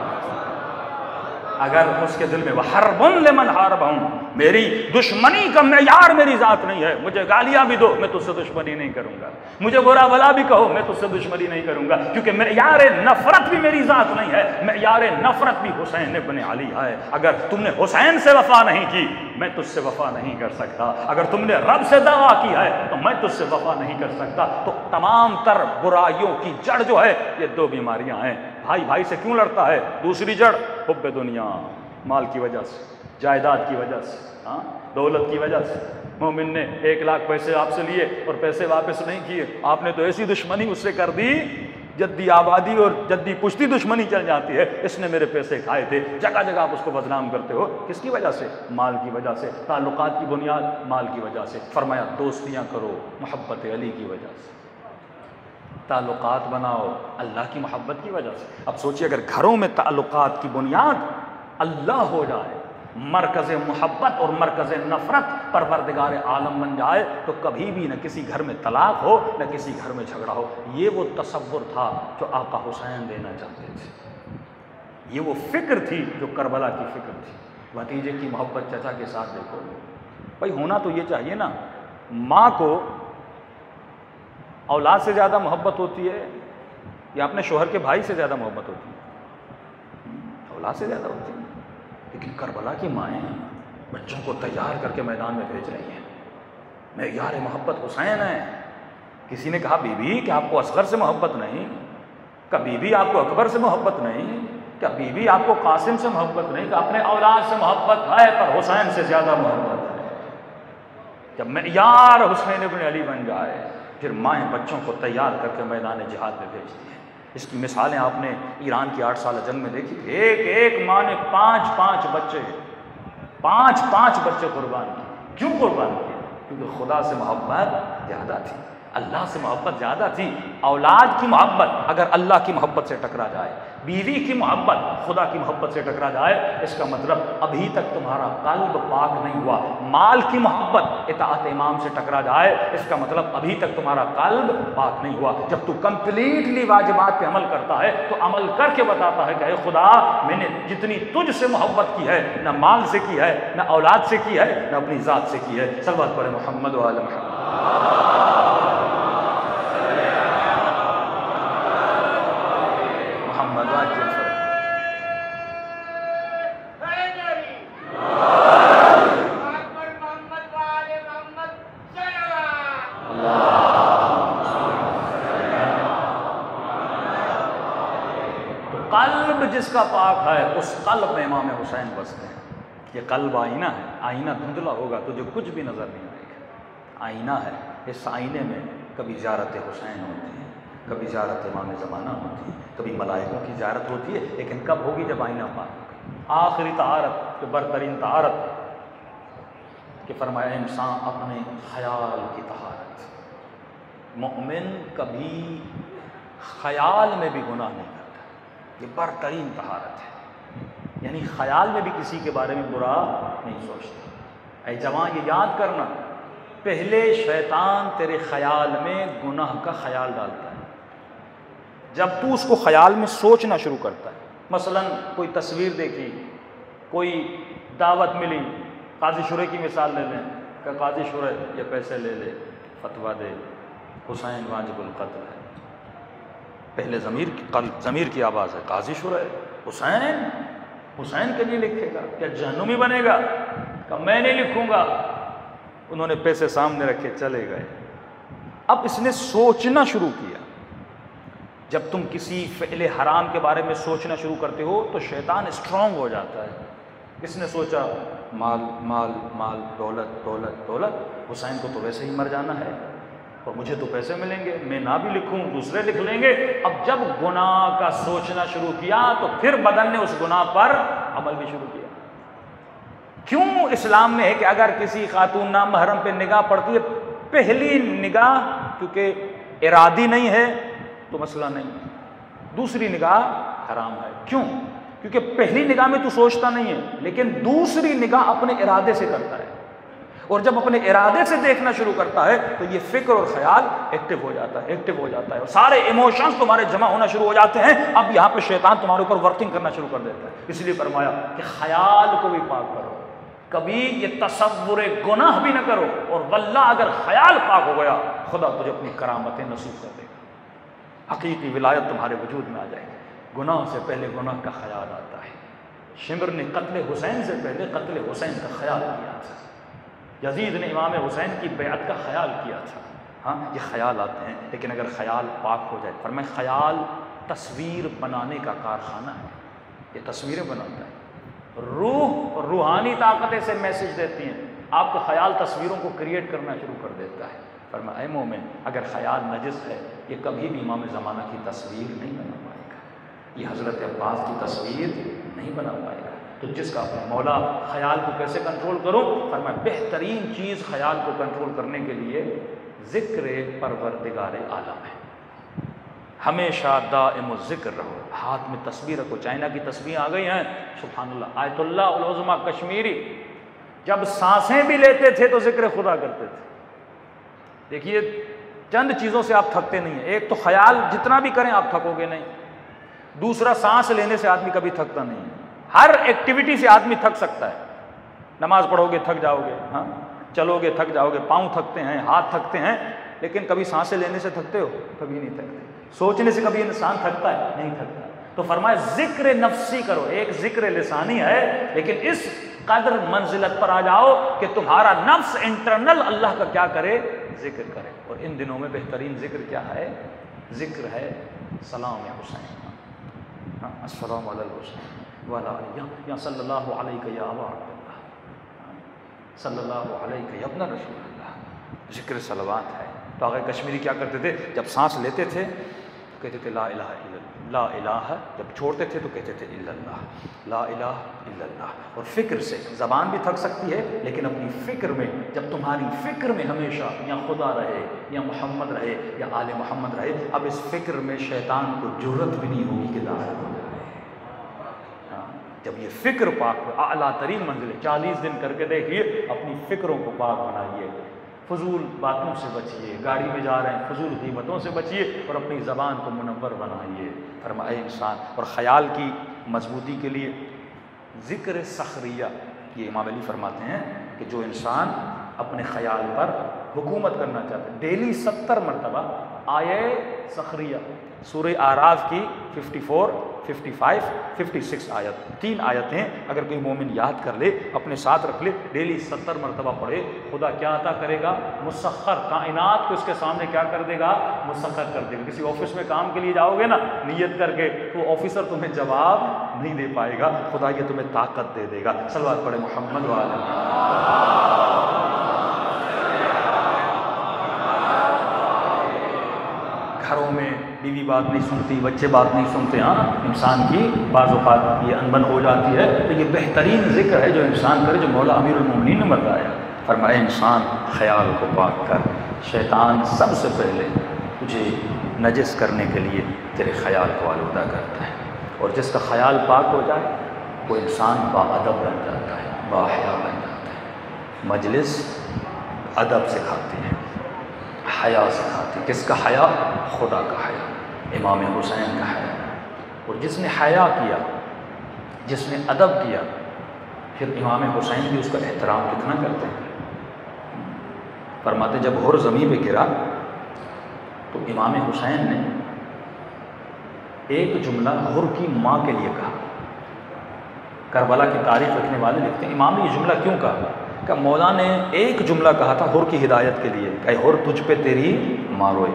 अगर उसके दिल में वह हरबुन लिमन हारबहुम, मेरी दुश्मनी का मेयार मेरी ज़ात नहीं है, मुझे गालियां भी दो मैं तुझसे दुश्मनी नहीं करूंगा, मुझे बुरा भला भी कहो मैं तुझसे दुश्मनी नहीं करूंगा, क्योंकि मेयार नफरत भी मेरी ज़ात नहीं है, मेयार नफरत भी हुसैन इब्न अली है। अगर तुमने हुसैन से वफा नहीं की, मैं तुझसे वफा नहीं कर सकता। अगर तुमने रब से दावा की है तो मैं तुझसे वफा नहीं कर सकता। तो तमाम तर बुराइयों की जड़ जो है, ये दो बीमारियां हैं। भाई भाई से क्यों लड़ता है? दूसरी जड़ हुब्बे दुनिया, माल की वजह से, जायदाद की वजह से, हाँ, दौलत की वजह से। मोमिन ने एक लाख पैसे आपसे लिए और पैसे वापस नहीं किए, आपने तो ऐसी दुश्मनी उससे कर दी, जद्दी आबादी और जद्दी पुश्ती दुश्मनी चल जाती है। इसने मेरे पैसे खाए थे, जगह जगह आप उसको बदनाम करते हो। किसकी वजह से? माल की वजह से। ताल्लुकात की बुनियाद माल की वजह से। फरमाया दोस्तियाँ करो मोहब्बत अली की वजह से, ताल्लुकात बनाओ अल्लाह की मोहब्बत की वजह से। अब सोचिए अगर घरों में ताल्लुकात की बुनियाद अल्लाह हो जाए, मरकज़ मोहब्बत और मरकज़ नफ़रत परवरदिगार आलम बन जाए तो कभी भी न किसी घर में तलाक हो न किसी घर में झगड़ा हो। ये वो तसव्वुर था जो आका हुसैन देना चाहते थे, ये वो फ़िक्र थी जो करबला की फ़िक्र थी। भतीजे की मोहब्बत चचा के साथ देखो भाई, होना तो ये चाहिए ना, माँ को औलाद से ज़्यादा मोहब्बत होती है या अपने शोहर के भाई से ज़्यादा मोहब्बत होती है? औलाद से ज़्यादा होती है। लेकिन करबला की माएँ बच्चों को तैयार करके मैदान में भेज रही हैं, मैं यार मोहब्बत हुसैन है। किसी ने कहा बीबी क्या आपको असगर से मोहब्बत नहीं, क्या बीबी आपको अकबर से मोहब्बत नहीं, क्या बीबी आपको कासिम से मोहब्बत नहीं, क्या अपने औलाद से मोहब्बत है पर हुसैन से ज़्यादा मोहब्बत है। जब मैं यार हुसैन इब्न अली बन जाए फिर माएँ बच्चों को तैयार करके मैदान जिहाद में भेजती हैं। इसकी मिसालें आपने ईरान की आठ साल जंग में देखी थी। एक एक माँ ने पाँच पाँच बच्चे पाँच पाँच बच्चे कुर्बान किए। क्यों कुर्बान किए? क्योंकि खुदा से मोहब्बत ज़्यादा थी, अल्लाह से मोहब्बत ज़्यादा थी। औलाद की मोहब्बत अगर अल्लाह की मोहब्बत से टकरा जाए, बीवी की मोहब्बत खुदा की मोहब्बत से टकरा जाए, इसका मतलब अभी तक तुम्हारा कल्ब पाक नहीं हुआ। माल की मोहब्बत इताअत इमाम से टकरा जाए, इसका मतलब अभी तक तुम्हारा कल्ब पाक नहीं हुआ। जब तू कंप्लीटली वाजिबात पे अमल करता है तो अमल करके बताता है कि खुदा मैंने जितनी तुझसे मोहब्बत की है न माल से की है, न औलाद से की है, न अपनी ज़ात से की है। सल्लल्लाहु अलैहि मोहम्मद व आले मोहम्मद। जिसका पाक है उस कल्ब में इमाम हुसैन बसते हैं। ये कल्ब आईना है, आईना धुंधला होगा तो जो कुछ भी नज़र नहीं आएगा। आईना है, इस आईने में कभी ज़ियारत हुसैन होती है, कभी ज़ियारत इमाम ज़माना होती है, कभी मलाइकों की ज़ियारत होती है। लेकिन कब होगी? जब आईना पाक होगा। आखिरी तहारत जो बरतरीन तहारत कि फरमाया इंसान अपने ख्याल की तहारत। मोमिन कभी ख्याल में भी गुनाह नहीं करता, ये बरतरीन तहारत है। यानी ख्याल में भी किसी के बारे में बुरा नहीं सोचता। ऐ जवान ये याद करना, पहले शैतान तेरे ख्याल में गुनाह का ख्याल डालता है। जब तू उसको ख्याल में सोचना शुरू करता है, मसलन कोई तस्वीर देखी, कोई दावत मिली, काजी शुरे की मिसाल ले लें कि काजी शुरे ये पैसे ले ले, फतवा दे, हुसैन वाजिबुल कत्ल है। पहले ज़मीर की कल ज़मीर की आवाज़ है, काजी शुरे हुसैन हुसैन के लिए लिखेगा क्या जहन्नुमी बनेगा? क्या मैं नहीं लिखूँगा। उन्होंने पैसे सामने रखे चले गए। अब इसने सोचना शुरू किया। जब तुम किसी फ़िल हराम के बारे में सोचना शुरू करते हो तो शैतान स्ट्रांग हो जाता है। किसने सोचा? माल माल माल, दौलत दौलत दौलत, हुसैन को तो वैसे ही मर जाना है और मुझे तो पैसे मिलेंगे, मैं ना भी लिखूं दूसरे लिख लेंगे। अब जब गुनाह का सोचना शुरू किया तो फिर बदन ने उस गुनाह पर अमल भी शुरू किया। क्यों इस्लाम में है कि अगर किसी खातून ना महरम पे निगाह पड़ती है, पहली निगाह क्योंकि इरादी नहीं है तो मसला नहीं है, दूसरी निगाह हराम है। क्यों? क्योंकि पहली निगाह में तू सोचता नहीं है, लेकिन दूसरी निगाह अपने इरादे से करता है। और जब अपने इरादे से देखना शुरू करता है तो ये फिक्र और ख्याल एक्टिव हो जाता है एक्टिव हो जाता है और सारे इमोशंस तुम्हारे जमा होना शुरू हो जाते हैं। अब यहाँ पे शैतान तुम्हारे ऊपर वर्किंग करना शुरू कर देता है। इसलिए फरमाया कि ख्याल को भी पाक करो, कभी ये तसव्वुर गुनाह भी न करो, और वल्लाह अगर ख्याल पाक हो गया खुदा तुझे अपनी करामतें नसीब कर देगा, हकीकी विलायत तुम्हारे वजूद में आ जाएगी। गुनाह से पहले गुनाह का ख्याल आता है। शिमर ने कत्ल हुसैन से पहले कत्ल हुसैन का ख्याल किया था। यजीद ने इमाम हुसैन की बैअत का ख्याल किया था। हाँ, ये ख्याल आते हैं, लेकिन अगर ख्याल पाक हो जाए। फरमाए ख्याल तस्वीर बनाने का कारखाना है, ये तस्वीरें बनाता है। रूह और रूहानी ताकतें से मैसेज देती हैं, आपका ख्याल तस्वीरों को क्रिएट करना शुरू कर देता है। फरमाया ऐ मोमिन, अगर ख्याल नजिस है ये कभी भी इमाम ज़माना की तस्वीर नहीं बना पाएगा, ये हज़रत अब्बास की तस्वीर नहीं बना पाएगा। तो जिसका अपना मौला ख्याल को कैसे कंट्रोल करो? फरमाया बेहतरीन चीज़ ख्याल को कंट्रोल करने के लिए ज़िक्र परवरदिगार आलम है। हमेशा दाइम ज़िक्र रहो, हाथ में तस्बीह रखो। चाइना की तस्बीह आ गई हैं, सुभानअल्लाह। आयतुल्लाह उल उज़्मा कश्मीरी जब सांसें भी लेते थे तो जिक्र खुदा करते थे। देखिए चंद चीज़ों से आप थकते नहीं हैं। एक तो ख्याल जितना भी करें आप थकोगे नहीं, दूसरा सांस लेने से आदमी कभी थकता नहीं है। हर एक्टिविटी से आदमी थक सकता है। नमाज पढ़ोगे थक जाओगे, हाँ, चलोगे थक जाओगे, पाँव थकते हैं, हाथ थकते हैं, लेकिन कभी सांसें लेने से थकते हो? कभी नहीं थकते। सोचने से कभी इंसान थकता है? नहीं थकता। तो फरमाए जिक्र नफ्सी करो। एक जिक्र लिसानी है, लेकिन इस कदर मंजिलत पर आ जाओ कि तुम्हारा नफ्स इंटरनल अल्लाह का क्या करे? जिक्र करे। और इन दिनों में बेहतरीन जिक्र क्या है? जिक्र है सलाम या हुसैन, हाँ, अस्सलाम अलल हुसैन वाला या सल्लल्लाहु अलैहि या अबा अब्दुल्लाह, सल्लल्लाहु अलैहि या इब्न रसूलुल्लाह। जिक्र सलवात है। तो आगे कश्मीरी क्या करते थे? जब सांस लेते थे तो कहते थे ला इलाहा इल्लल्लाह, ला इलाहा। जब छोड़ते थे तो कहते थे इल्लल्लाह, ला इलाहा इल्लल्लाह। और फ़िक्र से ज़बान भी थक सकती है, लेकिन अपनी फ़िक्र में, जब तुम्हारी फ़िक्र में हमेशा या खुदा रहे या मोहम्मद रहे या आले मोहम्मद रहे, अब इस फ़िक्र में शैतान को जुर्रत भी नहीं होगी कि दाखिल हो जाए। हाँ, जब ये फ़िक्र पाक आला तरीन मंजिल, चालीस दिन करके देखिए, अपनी फ़िक्रों को पाक बनाइए, फजूल बातों से बचिए, गाड़ी में जा रहे हैं फजूल कीमतों से बचिए और अपनी ज़बान को मुनव्वर बनाइए। फरमाए इंसान और ख़याल की मजबूती के लिए ज़िक्र सखरिया, ये इमाम अली फरमाते हैं कि जो इंसान अपने ख़याल पर हुकूमत करना चाहते हैं, डेली सत्तर मरतबा आये सखरिया, सूरह आराफ की चौवन, पचपन, छप्पन आयत, तीन आयतें अगर कोई मोमिन याद कर ले, अपने साथ रख ले, डेली सत्तर मरतबा पढ़े, खुदा क्या अता करेगा? मुसख्खर, कायनात को इसके सामने क्या कर देगा? मुसख्खर कर देगा। किसी ऑफिस में काम के लिए जाओगे ना नियत करके, तो ऑफिसर तुम्हें जवाब नहीं दे पाएगा, खुदा ये तुम्हें ताकत दे देगा। सलवात पढ़े मोहम्मद वाले। घरों में बीवी बात नहीं सुनती, बच्चे बात नहीं सुनते, हाँ, इंसान की बाज़ औक़ात ये अनबन हो जाती है। तो ये बेहतरीन ज़िक्र है जो इंसान करे, जो मौला अमीरुल मोमिनीन ने बताया। फरमाया इंसान ख़याल को पाक कर, शैतान सबसे पहले तुझे नजस करने के लिए तेरे ख़याल को आलूदा करता है, और जिसका ख़याल पाक हो जाए वो इंसान बाअदब बन जाता है, बाहया बन जाता है। मजलिस अदब सिखाती है, हया सिखाती है। किसका हया? खुदा का हया, इमाम हुसैन का हया। और जिसने हया किया, जिसने अदब किया, फिर इमाम हुसैन भी उसका एहतराम कितना करते हैं। फरमाते जब हुर ज़मीन पे गिरा तो इमाम हुसैन ने एक जुमला हुर की माँ के लिए कहा। करबला की तारीफ रखने वाले लिखते हैं इमाम ने ये जुमला क्यों कहा? क्या मौला ने एक जुमला कहा था हुर की हिदायत के लिए, कहे हुर तुझ पे तेरी माँ रोए।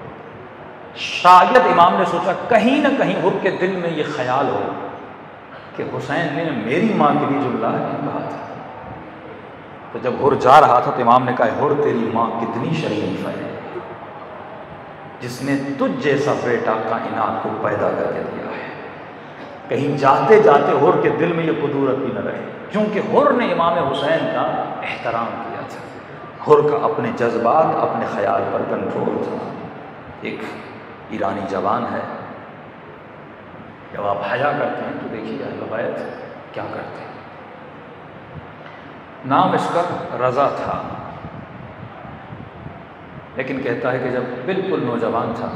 शायद इमाम ने सोचा कहीं ना कहीं हुर के दिल में ये ख्याल हो कि हुसैन ने मेरी माँ के लिए जुमला क्यों कहा था। तो जब हुर जा रहा था तो इमाम ने कहा हुर तेरी माँ कितनी शरीफ है, जिसने तुझ जैसा बेटा कायनात को पैदा करके दिया है। कहीं जाते जाते हुर के दिल में ये कुदूरत भी न रहे, क्योंकि हुर ने इमाम हुसैन का एहतराम किया था। हुर का अपने जज्बात, अपने ख्याल पर कंट्रोल था। एक ईरानी जवान है, जब आप हया करते हैं तो देखिए अहले बैत क्या करते हैं। नाम इसका रज़ा था, लेकिन कहता है कि जब बिल्कुल नौजवान था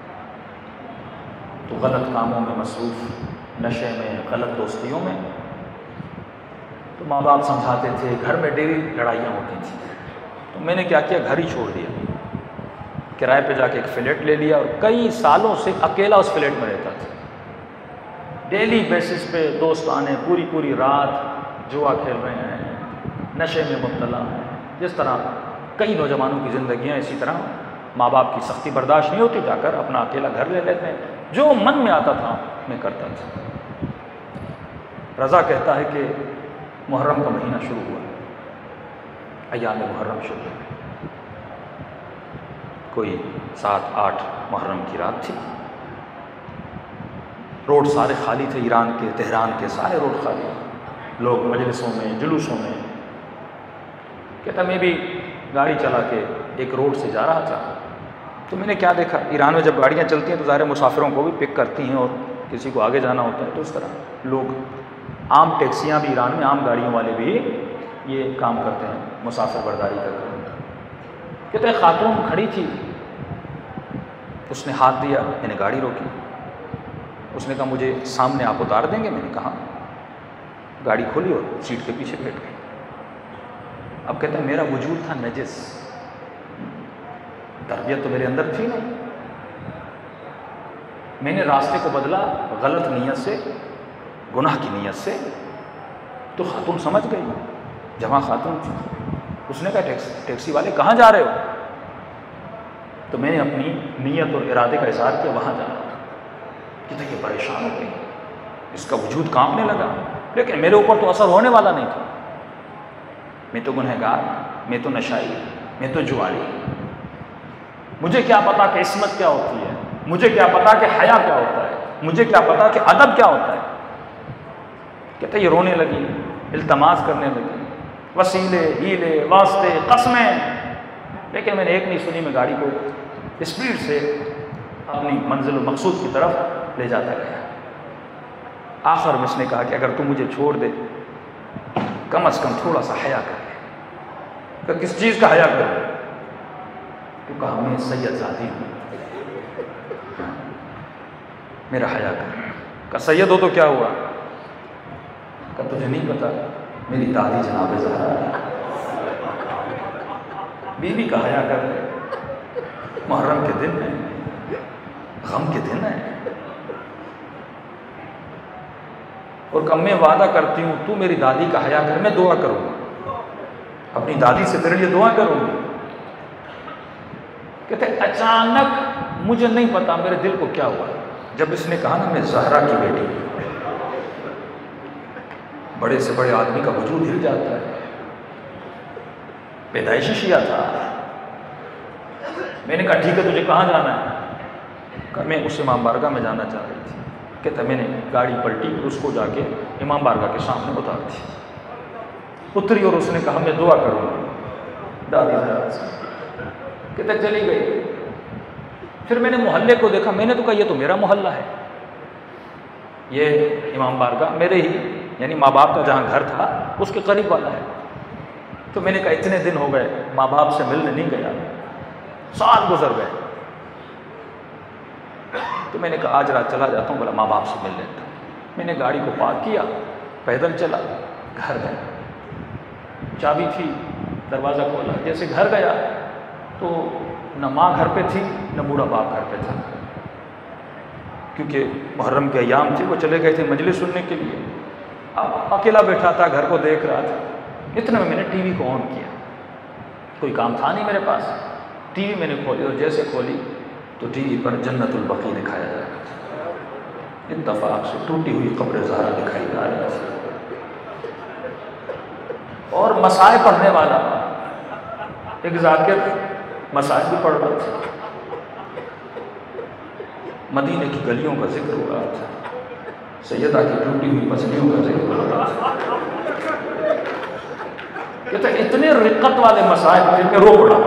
तो गलत कामों में मसरूफ़, नशे में, गलत दोस्तियों में, तो माँ बाप समझाते थे, घर में डेली लड़ाइयाँ होती थी। तो मैंने क्या किया, घर ही छोड़ दिया, किराए पे जाके एक फ्लैट ले लिया और कई सालों से अकेला उस फ्लैट में रहता था। डेली बेसिस पे दोस्त आने, पूरी पूरी रात जुआ खेल रहे हैं, नशे में मुब्तला हैं। जिस तरह कई नौजवानों की ज़िंदगियाँ इसी तरह, माँ बाप की सख्ती बर्दाश्त नहीं होती, जाकर अपना अकेला घर ले लेते हैं। जो मन में आता था मैं करता था। रज़ा कहता है कि मुहर्रम का महीना शुरू हुआ, अय्याम मुहर्रम शुरू हुआ, कोई सात आठ मुहर्रम की रात थी। रोड सारे खाली थे, ईरान के, तेहरान के सारे रोड खाली, लोग मजलिसों में, जुलूसों में। कहता मैं भी गाड़ी चला के एक रोड से जा रहा था तो मैंने क्या देखा, ईरान में जब गाड़ियाँ चलती हैं तो ज़ाहिर मुसाफिरों को भी पिक करती हैं और किसी को आगे जाना होता है, तो इस तरह लोग, आम टैक्सियाँ भी ईरान में, आम गाड़ियों वाले भी ये काम करते हैं, मुसाफिर बर्दारी का काम। कहते हैं खातून खड़ी थी, उसने हाथ दिया, मैंने गाड़ी रोकी, उसने कहा मुझे सामने आप उतार देंगे? मैंने कहा। गाड़ी खोली और सीट के पीछे बैठ गई। अब कहते हैं मेरा वजूद था नजिस, तरबियत तो मेरे अंदर थी नहीं। मैंने रास्ते को बदला गलत नीयत से, गुनाह की नीयत से, तो खातून समझ गई, जमा खातून थी। उसने कहा टैक्सी टैक्सी वाले कहाँ जा रहे हो? तो मैंने अपनी नीयत और इरादे का इज़हार किया, वहाँ जा रहा हूँ। कि तो ये परेशान हो गई, इसका वजूद कांपने लगा, लेकिन मेरे ऊपर तो असर होने वाला नहीं था। मैं तो गुनहगार, मैं तो नशाई, मैं तो जुआरी, मुझे क्या पता कि इस्मत क्या होती है, मुझे क्या पता कि हया क्या होता है, मुझे क्या पता कि अदब क्या होता है। कहते ये रोने लगी, इल्तमास करने लगी, वसीले, हीले, वास्ते, कसमें, लेकिन मैंने एक नहीं सुनी। मैं गाड़ी को स्पीड से अपनी मंजिल मकसूद की तरफ ले जाता गया। आखिर में उसने कहा कि अगर तू मुझे छोड़ दे, कम अज़ कम थोड़ा सा हया कर ले। तो किस चीज़ का हया कर? तो कहा मैं सैयद ज़ादी हूँ, मेरा हया कर। कहा सैयद हो तो क्या हुआ? कहा तुझे नहीं पता, मेरी दादी जनाब ज़हरा है, बीवी का हया कर। मुहर्रम के दिन है, गम के दिन है, और कब मैं वादा करती हूँ तू मेरी दादी का हया कर, मैं दुआ करूँगा, अपनी दादी से तेरे लिए दुआ करूँगी। कहते अचानक मुझे नहीं पता मेरे दिल को क्या हुआ, जब इसने कहा ना मैं ज़हरा की बेटी, बड़े से बड़े आदमी का वजूद हिल जाता है। पैदाइशी शिया था। मैंने कहा ठीक है, तुझे कहाँ जाना है? कहा मैं उस इमाम बारगाह में जाना चाह रही थी। कहता मैंने गाड़ी पलटी, उसको जाके इमाम बारगाह के सामने उतार दी। उतरी और उसने कहा मैं दुआ करूँगा दादी से। कहता चली गई। फिर मैंने मोहल्ले को देखा, मैंने तो कहा ये तो मेरा मोहल्ला है, ये इमाम बारगाह मेरे ही यानी माँ बाप का जहाँ घर था उसके करीब वाला है। तो मैंने कहा इतने दिन हो गए माँ बाप से मिलने नहीं गया, साल गुजर गए। तो मैंने कहा आज रात चला जाता हूँ, बोला माँ बाप से मिल लेता हूँ। मैंने गाड़ी को पार्क किया, पैदल चला, घर गया। चाबी थी, दरवाज़ा खोला, जैसे घर गया तो न माँ घर पे थी न बूढ़ा बाप घर पे था, क्योंकि मुहर्रम के अयाम थे, वो चले गए थे मजलिस सुनने के लिए। अब अकेला बैठा था, घर को देख रहा था। इतने में मैंने टीवी को ऑन किया, कोई काम था नहीं मेरे पास। टीवी मैंने खोली और जैसे खोली तो टीवी पर जन्नतुल बकी दिखाया जा रहा था। इत्तफाक से टूटी हुई कब्र ज़हरा दिखाई जा रही थी और मसाए पढ़ने वाला एक जाकिर मसाए भी पढ़ रहा था। मदीने की गलियों का जिक्र हो रहा था, सैयदा की टूटी हुई पसलियों का जिक्र हो रहा था। कहते इतने रिक्कत वाले मसाए थे कि रो पड़ा।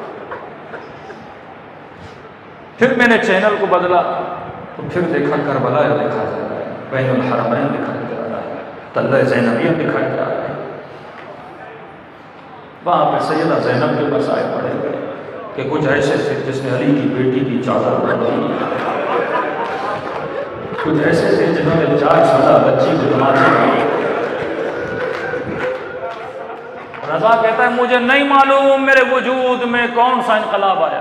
फिर मैंने चैनल को बदला तो फिर देखा करबला दिखा जा रहा है, बैनुल हरमैन दिखाया जा रहा है, तल्ला ज़ैनबिया दिखाया जा रहा है। वहाँ पे सैयदा ज़ैनब के मसाए पड़े गए कि कुछ ऐसे थे जिसने अली की बेटी की चादर बदली, कुछ ऐसे थे जिन्होंने चार साल बच्ची को तमाचे। रज़ा कहता है मुझे नहीं मालूम मेरे वजूद में कौन सा इनकलाब आया,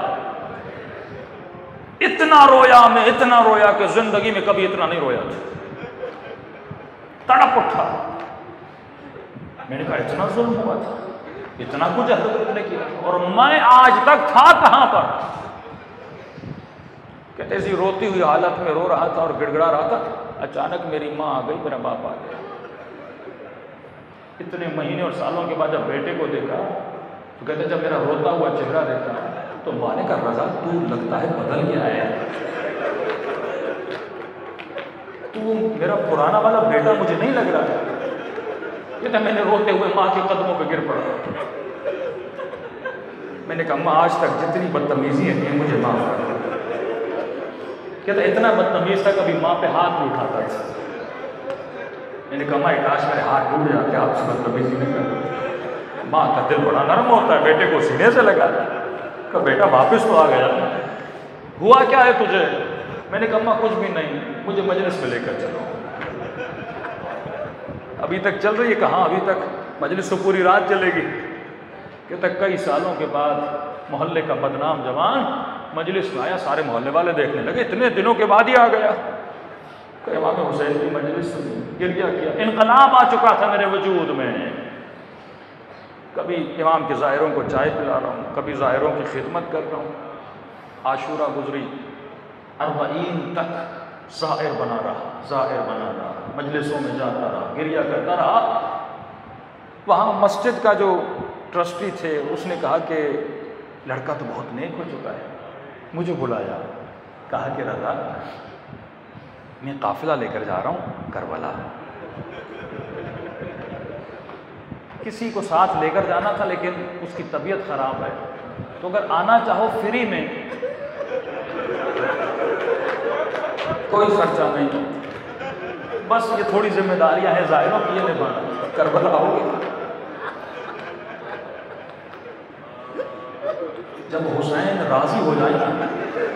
इतना रोया मैं, इतना रोया कि जिंदगी में कभी इतना नहीं रोया था। तड़प उठा। मैंने कहा इतना जुल्म हुआ था, इतना कुछ हजरत ने किया, और मैं आज तक था कहां पर। कहते ऐसी रोती हुई हालत में रो रहा था और गिड़गिड़ा रहा था, अचानक मेरी माँ आ गई, मेरा बाप आ गया। इतने महीने और सालों के बाद जब बेटे को देखा तो कहते जब मेरा रोता हुआ चेहरा देखा तो माँ ने कहा रज़ा तू लगता है बदल गया है, तू मेरा पुराना वाला बेटा मुझे नहीं लग रहा। कहते मैंने रोते हुए माँ के कदमों पे गिर पड़ा। मैंने कहा अम्मा आज तक जितनी बदतमीजी है मुझे माफ़ कर दो। कहता इतना बदतमीज था कभी माँ पे हाथ नहीं उठाता था। मैंने कहा माँ काश मेरे हाथ टूट जाते आपसे बदतमीजी नहीं करते। माँ का दिल बड़ा नरम होता है, बेटे को सीने से लगा कहा बेटा वापस तो आ गया, हुआ क्या है तुझे? मैंने कहा अम्मा कुछ भी नहीं, मुझे मजलिस में लेकर चलो। अभी तक चल रही है? कहाँ अभी तक मजलिस तो पूरी रात चलेगी। कहता कई सालों के बाद मोहल्ले का बदनाम जवान मजलिस में आया, सारे मोहल्ले वाले देखने लगे, इतने दिनों के बाद ही आ गया। इमाम हुसैन की मजलिस सुनी, गिरिया किया, इनकलाब आ चुका था मेरे वजूद में। कभी इमाम के ज़ाहिरों को चाय पिला रहा हूँ, कभी ज़ाहिरों की खिदमत कर रहा हूँ। आशूरा गुजरी, अरबईन तक ज़ाहिर बना रहा, ज़ाहिर बना रहा, मजलिसों में जाता रहा, गिरिया करता रहा। वहाँ मस्जिद का जो ट्रस्टी थे उसने कहा कि लड़का तो बहुत नेक हो चुका है। मुझे बुलाया, कहा कि रज़ा मैं काफ़िला लेकर जा रहा हूँ करबला। किसी को साथ लेकर जाना था लेकिन उसकी तबीयत ख़राब है, तो अगर आना चाहो फ्री में, कोई खर्चा नहीं, बस ये थोड़ी जिम्मेदारियां हैं ज़ाहिरों की, ये निभाना, करबला आओगे। जब हुसैन राजी हो जाएगा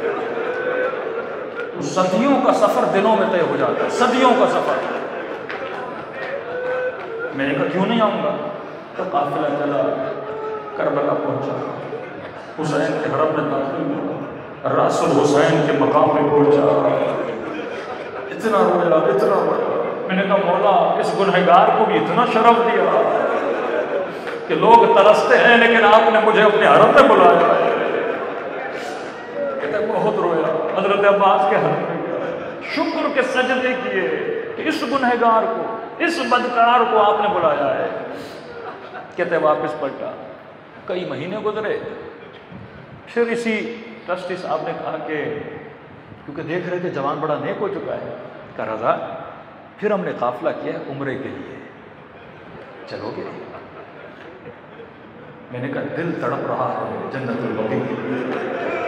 तो सदियों का सफ़र दिनों में तय हो जाता है, सदियों का सफ़र। मैंने कहा क्यों नहीं आऊँगा? तो काफिला चला, करबला पहुँचा, हुसैन के हरम में दाखिल हुआ, रसूल हुसैन के मकाम में पहुँचा, इतना रोया, इतना रोया। मैंने कहा मौला इस गुनहगार को भी इतना शर्फ दिया कि लोग तरसते हैं लेकिन आपने मुझे अपने हरम में बुलाया। कहते बहुत रोया, हजरत अब्बास के हरम में गया, शुक्र के सजदे किए कि इस गुनहगार को, इस बदकार को आपने बुलाया है। कहते वापस पलटा, कई महीने गुजरे, फिर इसी ट्रस्टी साहब ने कहा कि क्योंकि देख रहे थे जवान बड़ा नेक हो चुका है, कहा रज़ा फिर हमने काफिला किया है उम्रे के लिए, चलोगे? मैंने कहा दिल तड़प रहा है जन्नतुल बकी के लिए।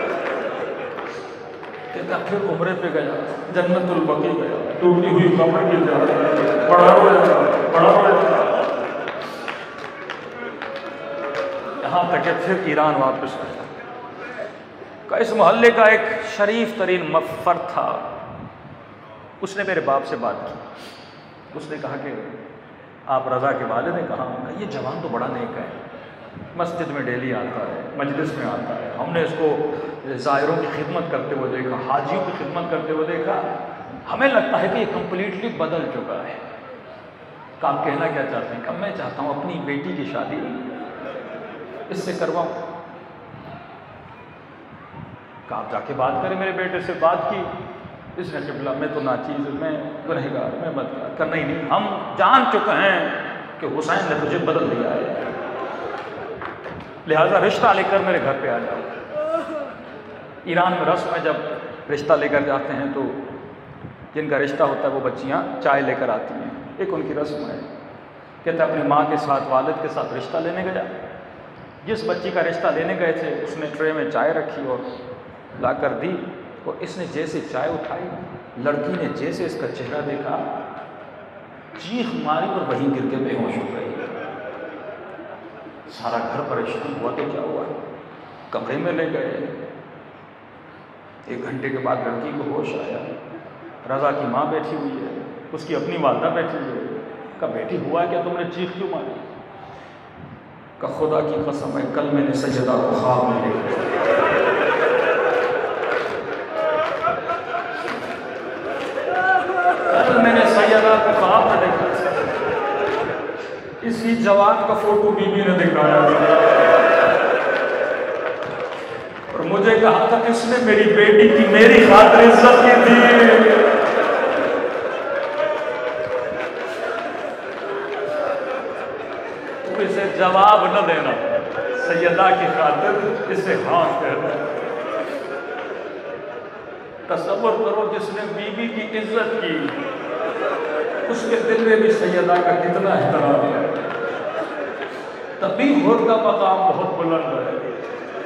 कहता फिर उम्रे पे गया, जन्नतुल बकी गया, टूटी हुई कब्र की तरफ बड़ा रोया, बड़ा रोया, यहाँ तक कि फिर ईरान वापस आया। का इस मोहल्ले का एक शरीफ तरीन मफ़र था, उसने मेरे बाप से बात की। उसने कहा कि आप रज़ा के वालिद ने कहा, ये जवान तो बड़ा नेक है, मस्जिद में डेली आता है, मजलिस में आता है, हमने इसको ज़ाहिरों की खिदमत करते हुए देखा, हाजियों की खिदमत करते हुए देखा, हमें लगता है कि ये कम्प्लीटली बदल चुका है। का आप कहना क्या चाहते हैं? कि मैं चाहता हूँ अपनी बेटी की शादी इससे करवाऊँ। का आप जाके बात करें, मेरे बेटे से बात की, इसने कहा मैं तो नाचीज़, मैं गुनहगार, मैं बदकार कर नहीं नहीं हम जान चुके हैं कि हुसैन ने तुझे बदल दिया है, लिहाजा रिश्ता लेकर मेरे घर पे आ जाओ। ईरान में रस्म है, जब रिश्ता लेकर जाते हैं तो जिनका रिश्ता होता है वो बच्चियाँ चाय लेकर आती हैं, एक उनकी रस्म है। कहते अपनी माँ के साथ, वालिद के साथ रिश्ता लेने गया। जिस बच्ची का रिश्ता लेने गए थे उसने ट्रे में चाय रखी और ला कर दी, और इसने जैसे चाय उठाई, लड़की ने जैसे इसका चेहरा देखा, चीख मारी और वहीं गिर के बेहोश हो गई। सारा घर परेशान हुआ, तो क्या हुआ? कमरे में ले गए। एक घंटे के बाद लड़की को होश आया, रज़ा की माँ बैठी हुई है, उसकी अपनी वालदा बैठी हुई है। का बेटी हुआ क्या, तुमने चीख क्यों मारी? का खुदा की कसम है कल मैंने सजदा को ख्वाब में देखा, कल मैंने सैयदा को ख्वाब में देखा। इसी जवान का फोटो बीबी ने दिखाया और मुझे कहा था किसने मेरी बेटी की मेरी खातिर इज्जत की थी। तो इसे जवाब न देना, सैयदा की खातिर इसे हाँ कहना। तसव्वुर करो जिसने बीबी की इज्जत की, उसके दिल में भी सैयदा का कितना एहतराम है। तभी खुद का मकाम बहुत बुलंद है।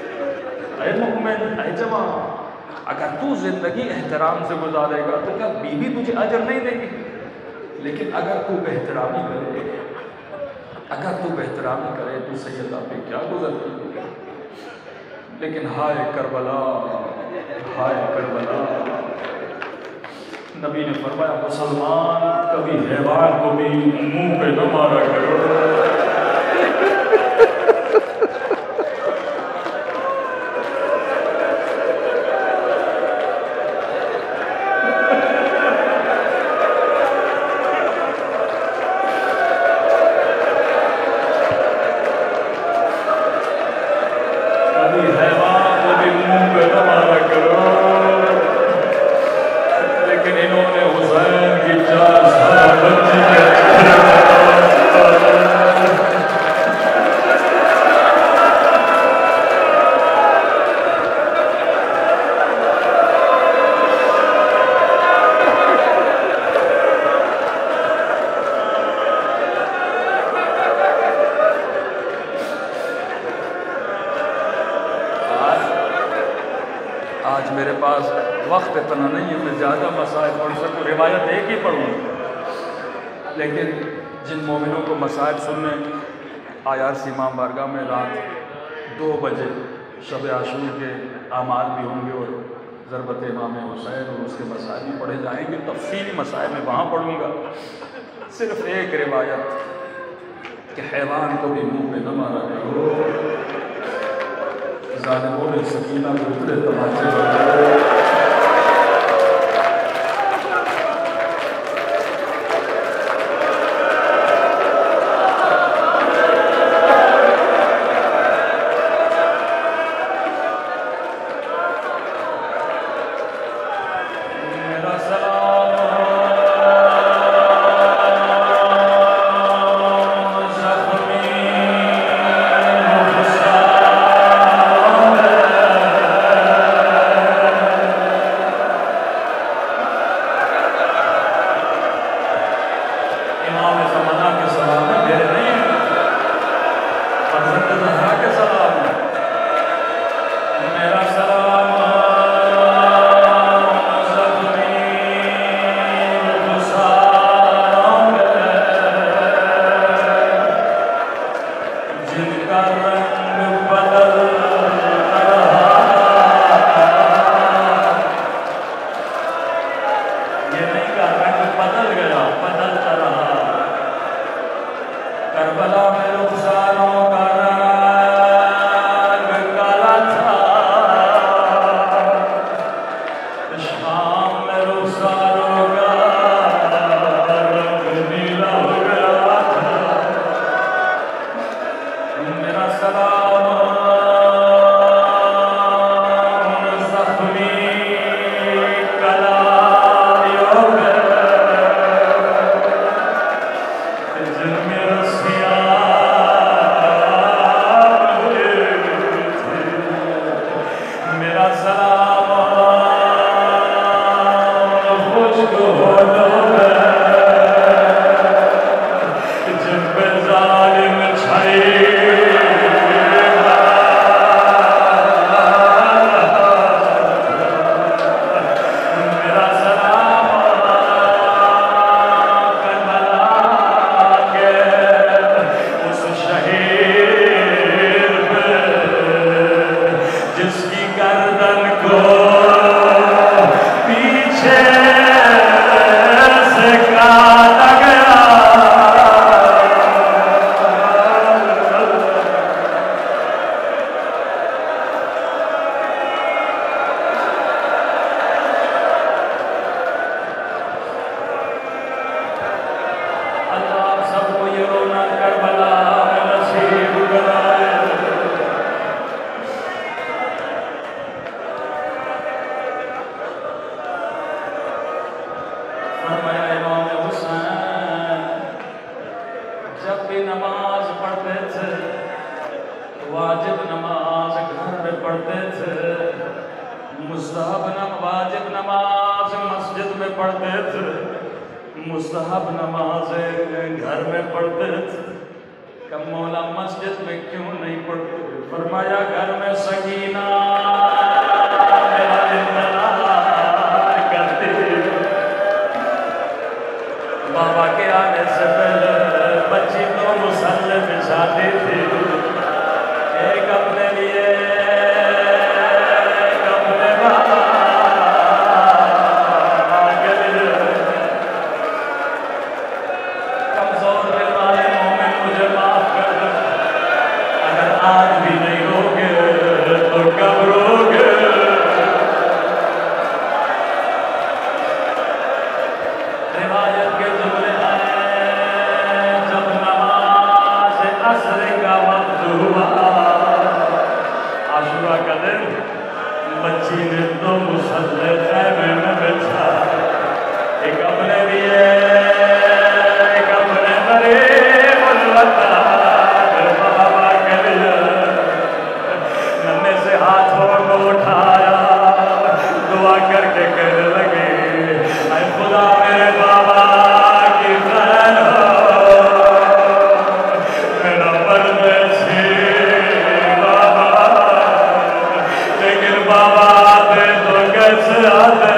ऐ मोमिन, ऐ जवान, अगर तू जिंदगी एहतराम से गुजारेगा तो क्या बीवी तुझे अजर नहीं देगी? लेकिन अगर तू बेहतरामी करे, अगर तू बेहतरामी करे तो सैयदा पे क्या गुजरती है। लेकिन हाय करबला, हाय करबला, नबी ने फरमाया मुसलमान कभी हैवान को भी मुंह पे न मारा करो। आज मेरे पास वक्त इतना नहीं है मैं ज़्यादा मसाइल पढ़ सकूँ, रिवायत एक ही पढ़ूँ। लेकिन जिन मोमिनों को मसाइल सुनने आई आर सी इमाम बारगाह में रात दो बजे शब आशूर के आमाल भी होंगे और ज़रबत इमाम हुसैन और उसके मसाइल भी पढ़े जाएंगे, तफसीली मसाइल में वहाँ पढ़ूँगा। सिर्फ एक रिवायत कि हैवान को भी मुँह पे न मारा करो, ज़ालिमों ने सकीना को इतने तमाचे लगाए। वाजिब नमाज घर में पढ़ते थे, मुस्तहब वाजिब नमाज मस्जिद में पढ़ते थे, मुस्तहब नमाज घर में पढ़ते थे। कब मौला मस्जिद में क्यों नहीं पढ़ते? फरमाया घर में सकीना मेरा इंतजार करती, बाबा के आने से पहले बच्ची तो मुसल्ले बिछाती थी, एक अपने लिए एक अपने बाबा के लिए। कमजोर दिल वाले मोमिन मुझे माफ कर दो, अगर आज भी नहीं रोगे तो कब रोगे? रिवायत के जुमले हैं, जब नमाज असर का वक्त हुआ, आशुरा का दिन, बच्ची ने तो मुसल्ले खैमे में बिछा, एक अपने लिए एक अपने गरीब वतन बाबा के लिए। नन्हे से हाथों को उठाया, दुआ करके कहने लगे, ऐ खुदा मेरे बाबा की खैर हो, मेरा परदेसी बाबा, लेकिन बाबा आते तो कैसे आते?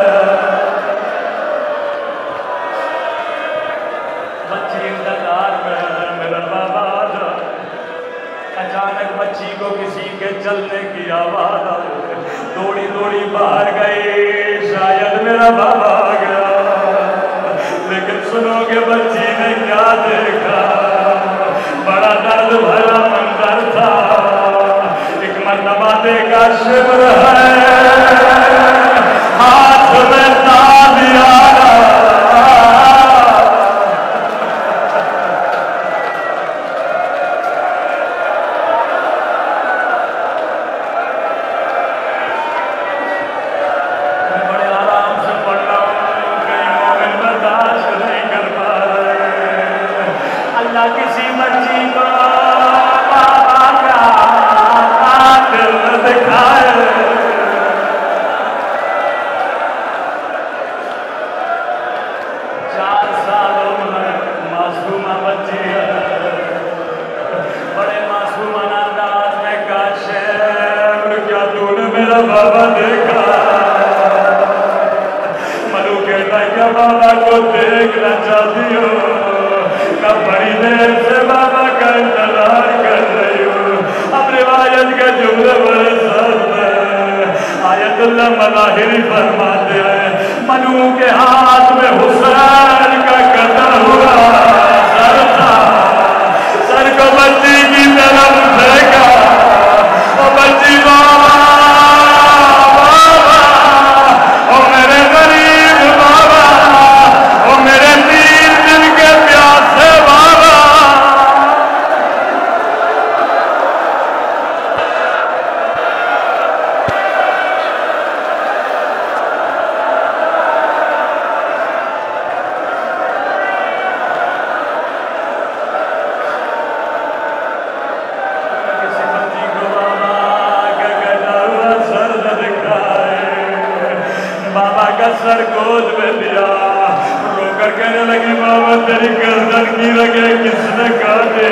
बच्ची इंतजार में, मेरा बाबा आ जाए। अचानक बच्ची को किसी के चलने की आवाज आई, दौड़ी दौड़ी बाहर गई, शायद मेरा बाबा आ गया। लेकिन सुनोगे बच्ची ने क्या देखा, बड़ा दर्द भरा मंजर था। एक मर्तबा देखा शिविर है, हाथ में तालियां, बड़े आराम से पढ़ रहा हूँ, कई मोमिन बर्दाश्त नहीं कर पा रहे। अल्लाह किसी बच्ची को बाबा का कातिल दिखाए। चार सालों में मासूमा बच्ची है, बड़े मासूमान अंदाज में कहा, शेर क्या तूने मेरा बाबा देखा? मनु कहता क्या बाबा को देखना चाहती हो? कब बड़ी देर से बाबा का इंतजार कर रही हूँ। अब रिवायत के जुमले बड़े सख्त हैं। आयतुल्लाह मलाहिरी फरमाते हैं, मनु के हाथ में हुसैन का कटा हुआ सर था, सर को बच्ची की तरफ फेंका, वो बच्ची बाबा बाबा, ओ मेरे गरीब बाबा, ओ मेरे तीन दिन के प्यासे बाबा। किसी बच्ची को बाबा का कटा हुआ सर दिखाए, बाबा का सर गोद में लिया, रोकर कहने लगी, बाबा तेरी गर्दन की रगे किसने काटे?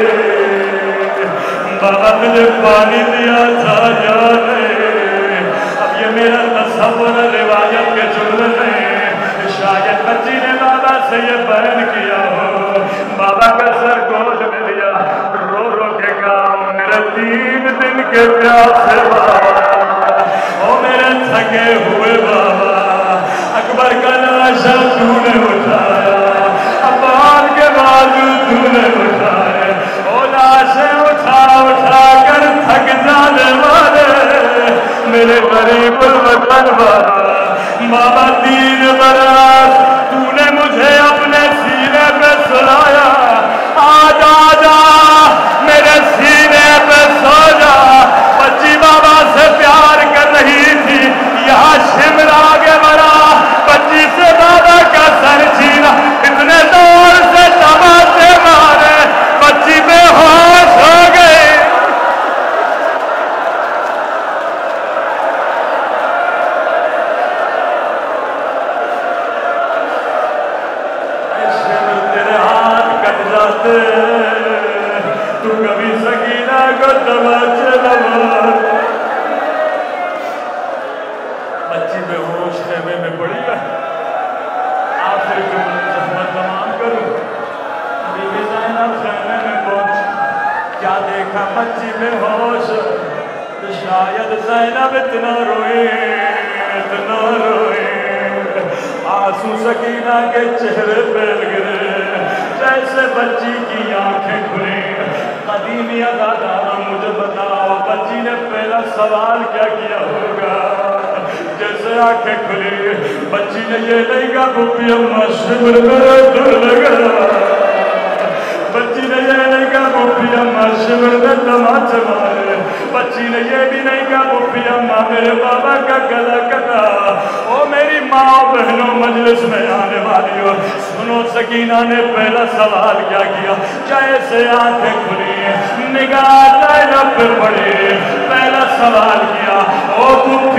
बाबा तुझे पानी दिया था जाने। अब ये मेरा तस्वुर रिवायत के जुमले में, शायद बच्ची ने बाबा से ये बयान किया हो, बाबा का सर गोद में लिया, रो रो के कहा, मेरे तीन दिन के प्यासे बाबा, ओ मेरे थके हुए बाबा। अकबर का लाशा तूने उठाया, अब्बास के बाजू तूने उठाए, ओ लाशें उठा उठा कर थक जाने वाले मेरे गरीब वतन बाबा। बाबा तीन बरस तूने मुझे अपने सीने पे सुलाया, आज आजा मेरे सीने पे सो जा। बच्ची बाबा से प्यार कर रही थी, यहाँ शिमर आगे बढ़ा, बच्ची से बाबा का सर छीना, इतने जोर से तमाचे मारे, बच्ची बेहोश हो गई। शिमर तेरे हाथ तमाचे लगा। बच्ची बेहोश खेमे में पड़ी है। आखिर जहमत तमाम करूं, बीबी ज़ैनब खेमे में पहुंच, क्या देखा बच्ची बेहोश, तो शायद ज़ैनब इतना रोए, इतना रोए, आंसू सकीना के चेहरे पे गिरे, जैसे बच्ची की आंखें खुली। कदीमी अदादारा मुझे बताओ, बच्ची ने पहला सवाल क्या किया होगा? जैसे आंखें खुली, बच्ची ने ये नहीं कहा बुपी अम्मा शिविर मेरे दिल लगा, बच्ची ने ये नहीं कहा बुपी अम्मा शिविर में तमाचे मारे, बच्ची ने ये भी नहीं कहा बुपी अम्मा मेरे बाबा का गला कटा। ओ मेरी माँ बहनों, मजलिस में आने वाली हो, सुनो, सकीना ने पहला सवाल क्या किया? जैसे आंखें खुली, निगाह ज़ैनब पे पड़ी, पहला सवाल किया, ओ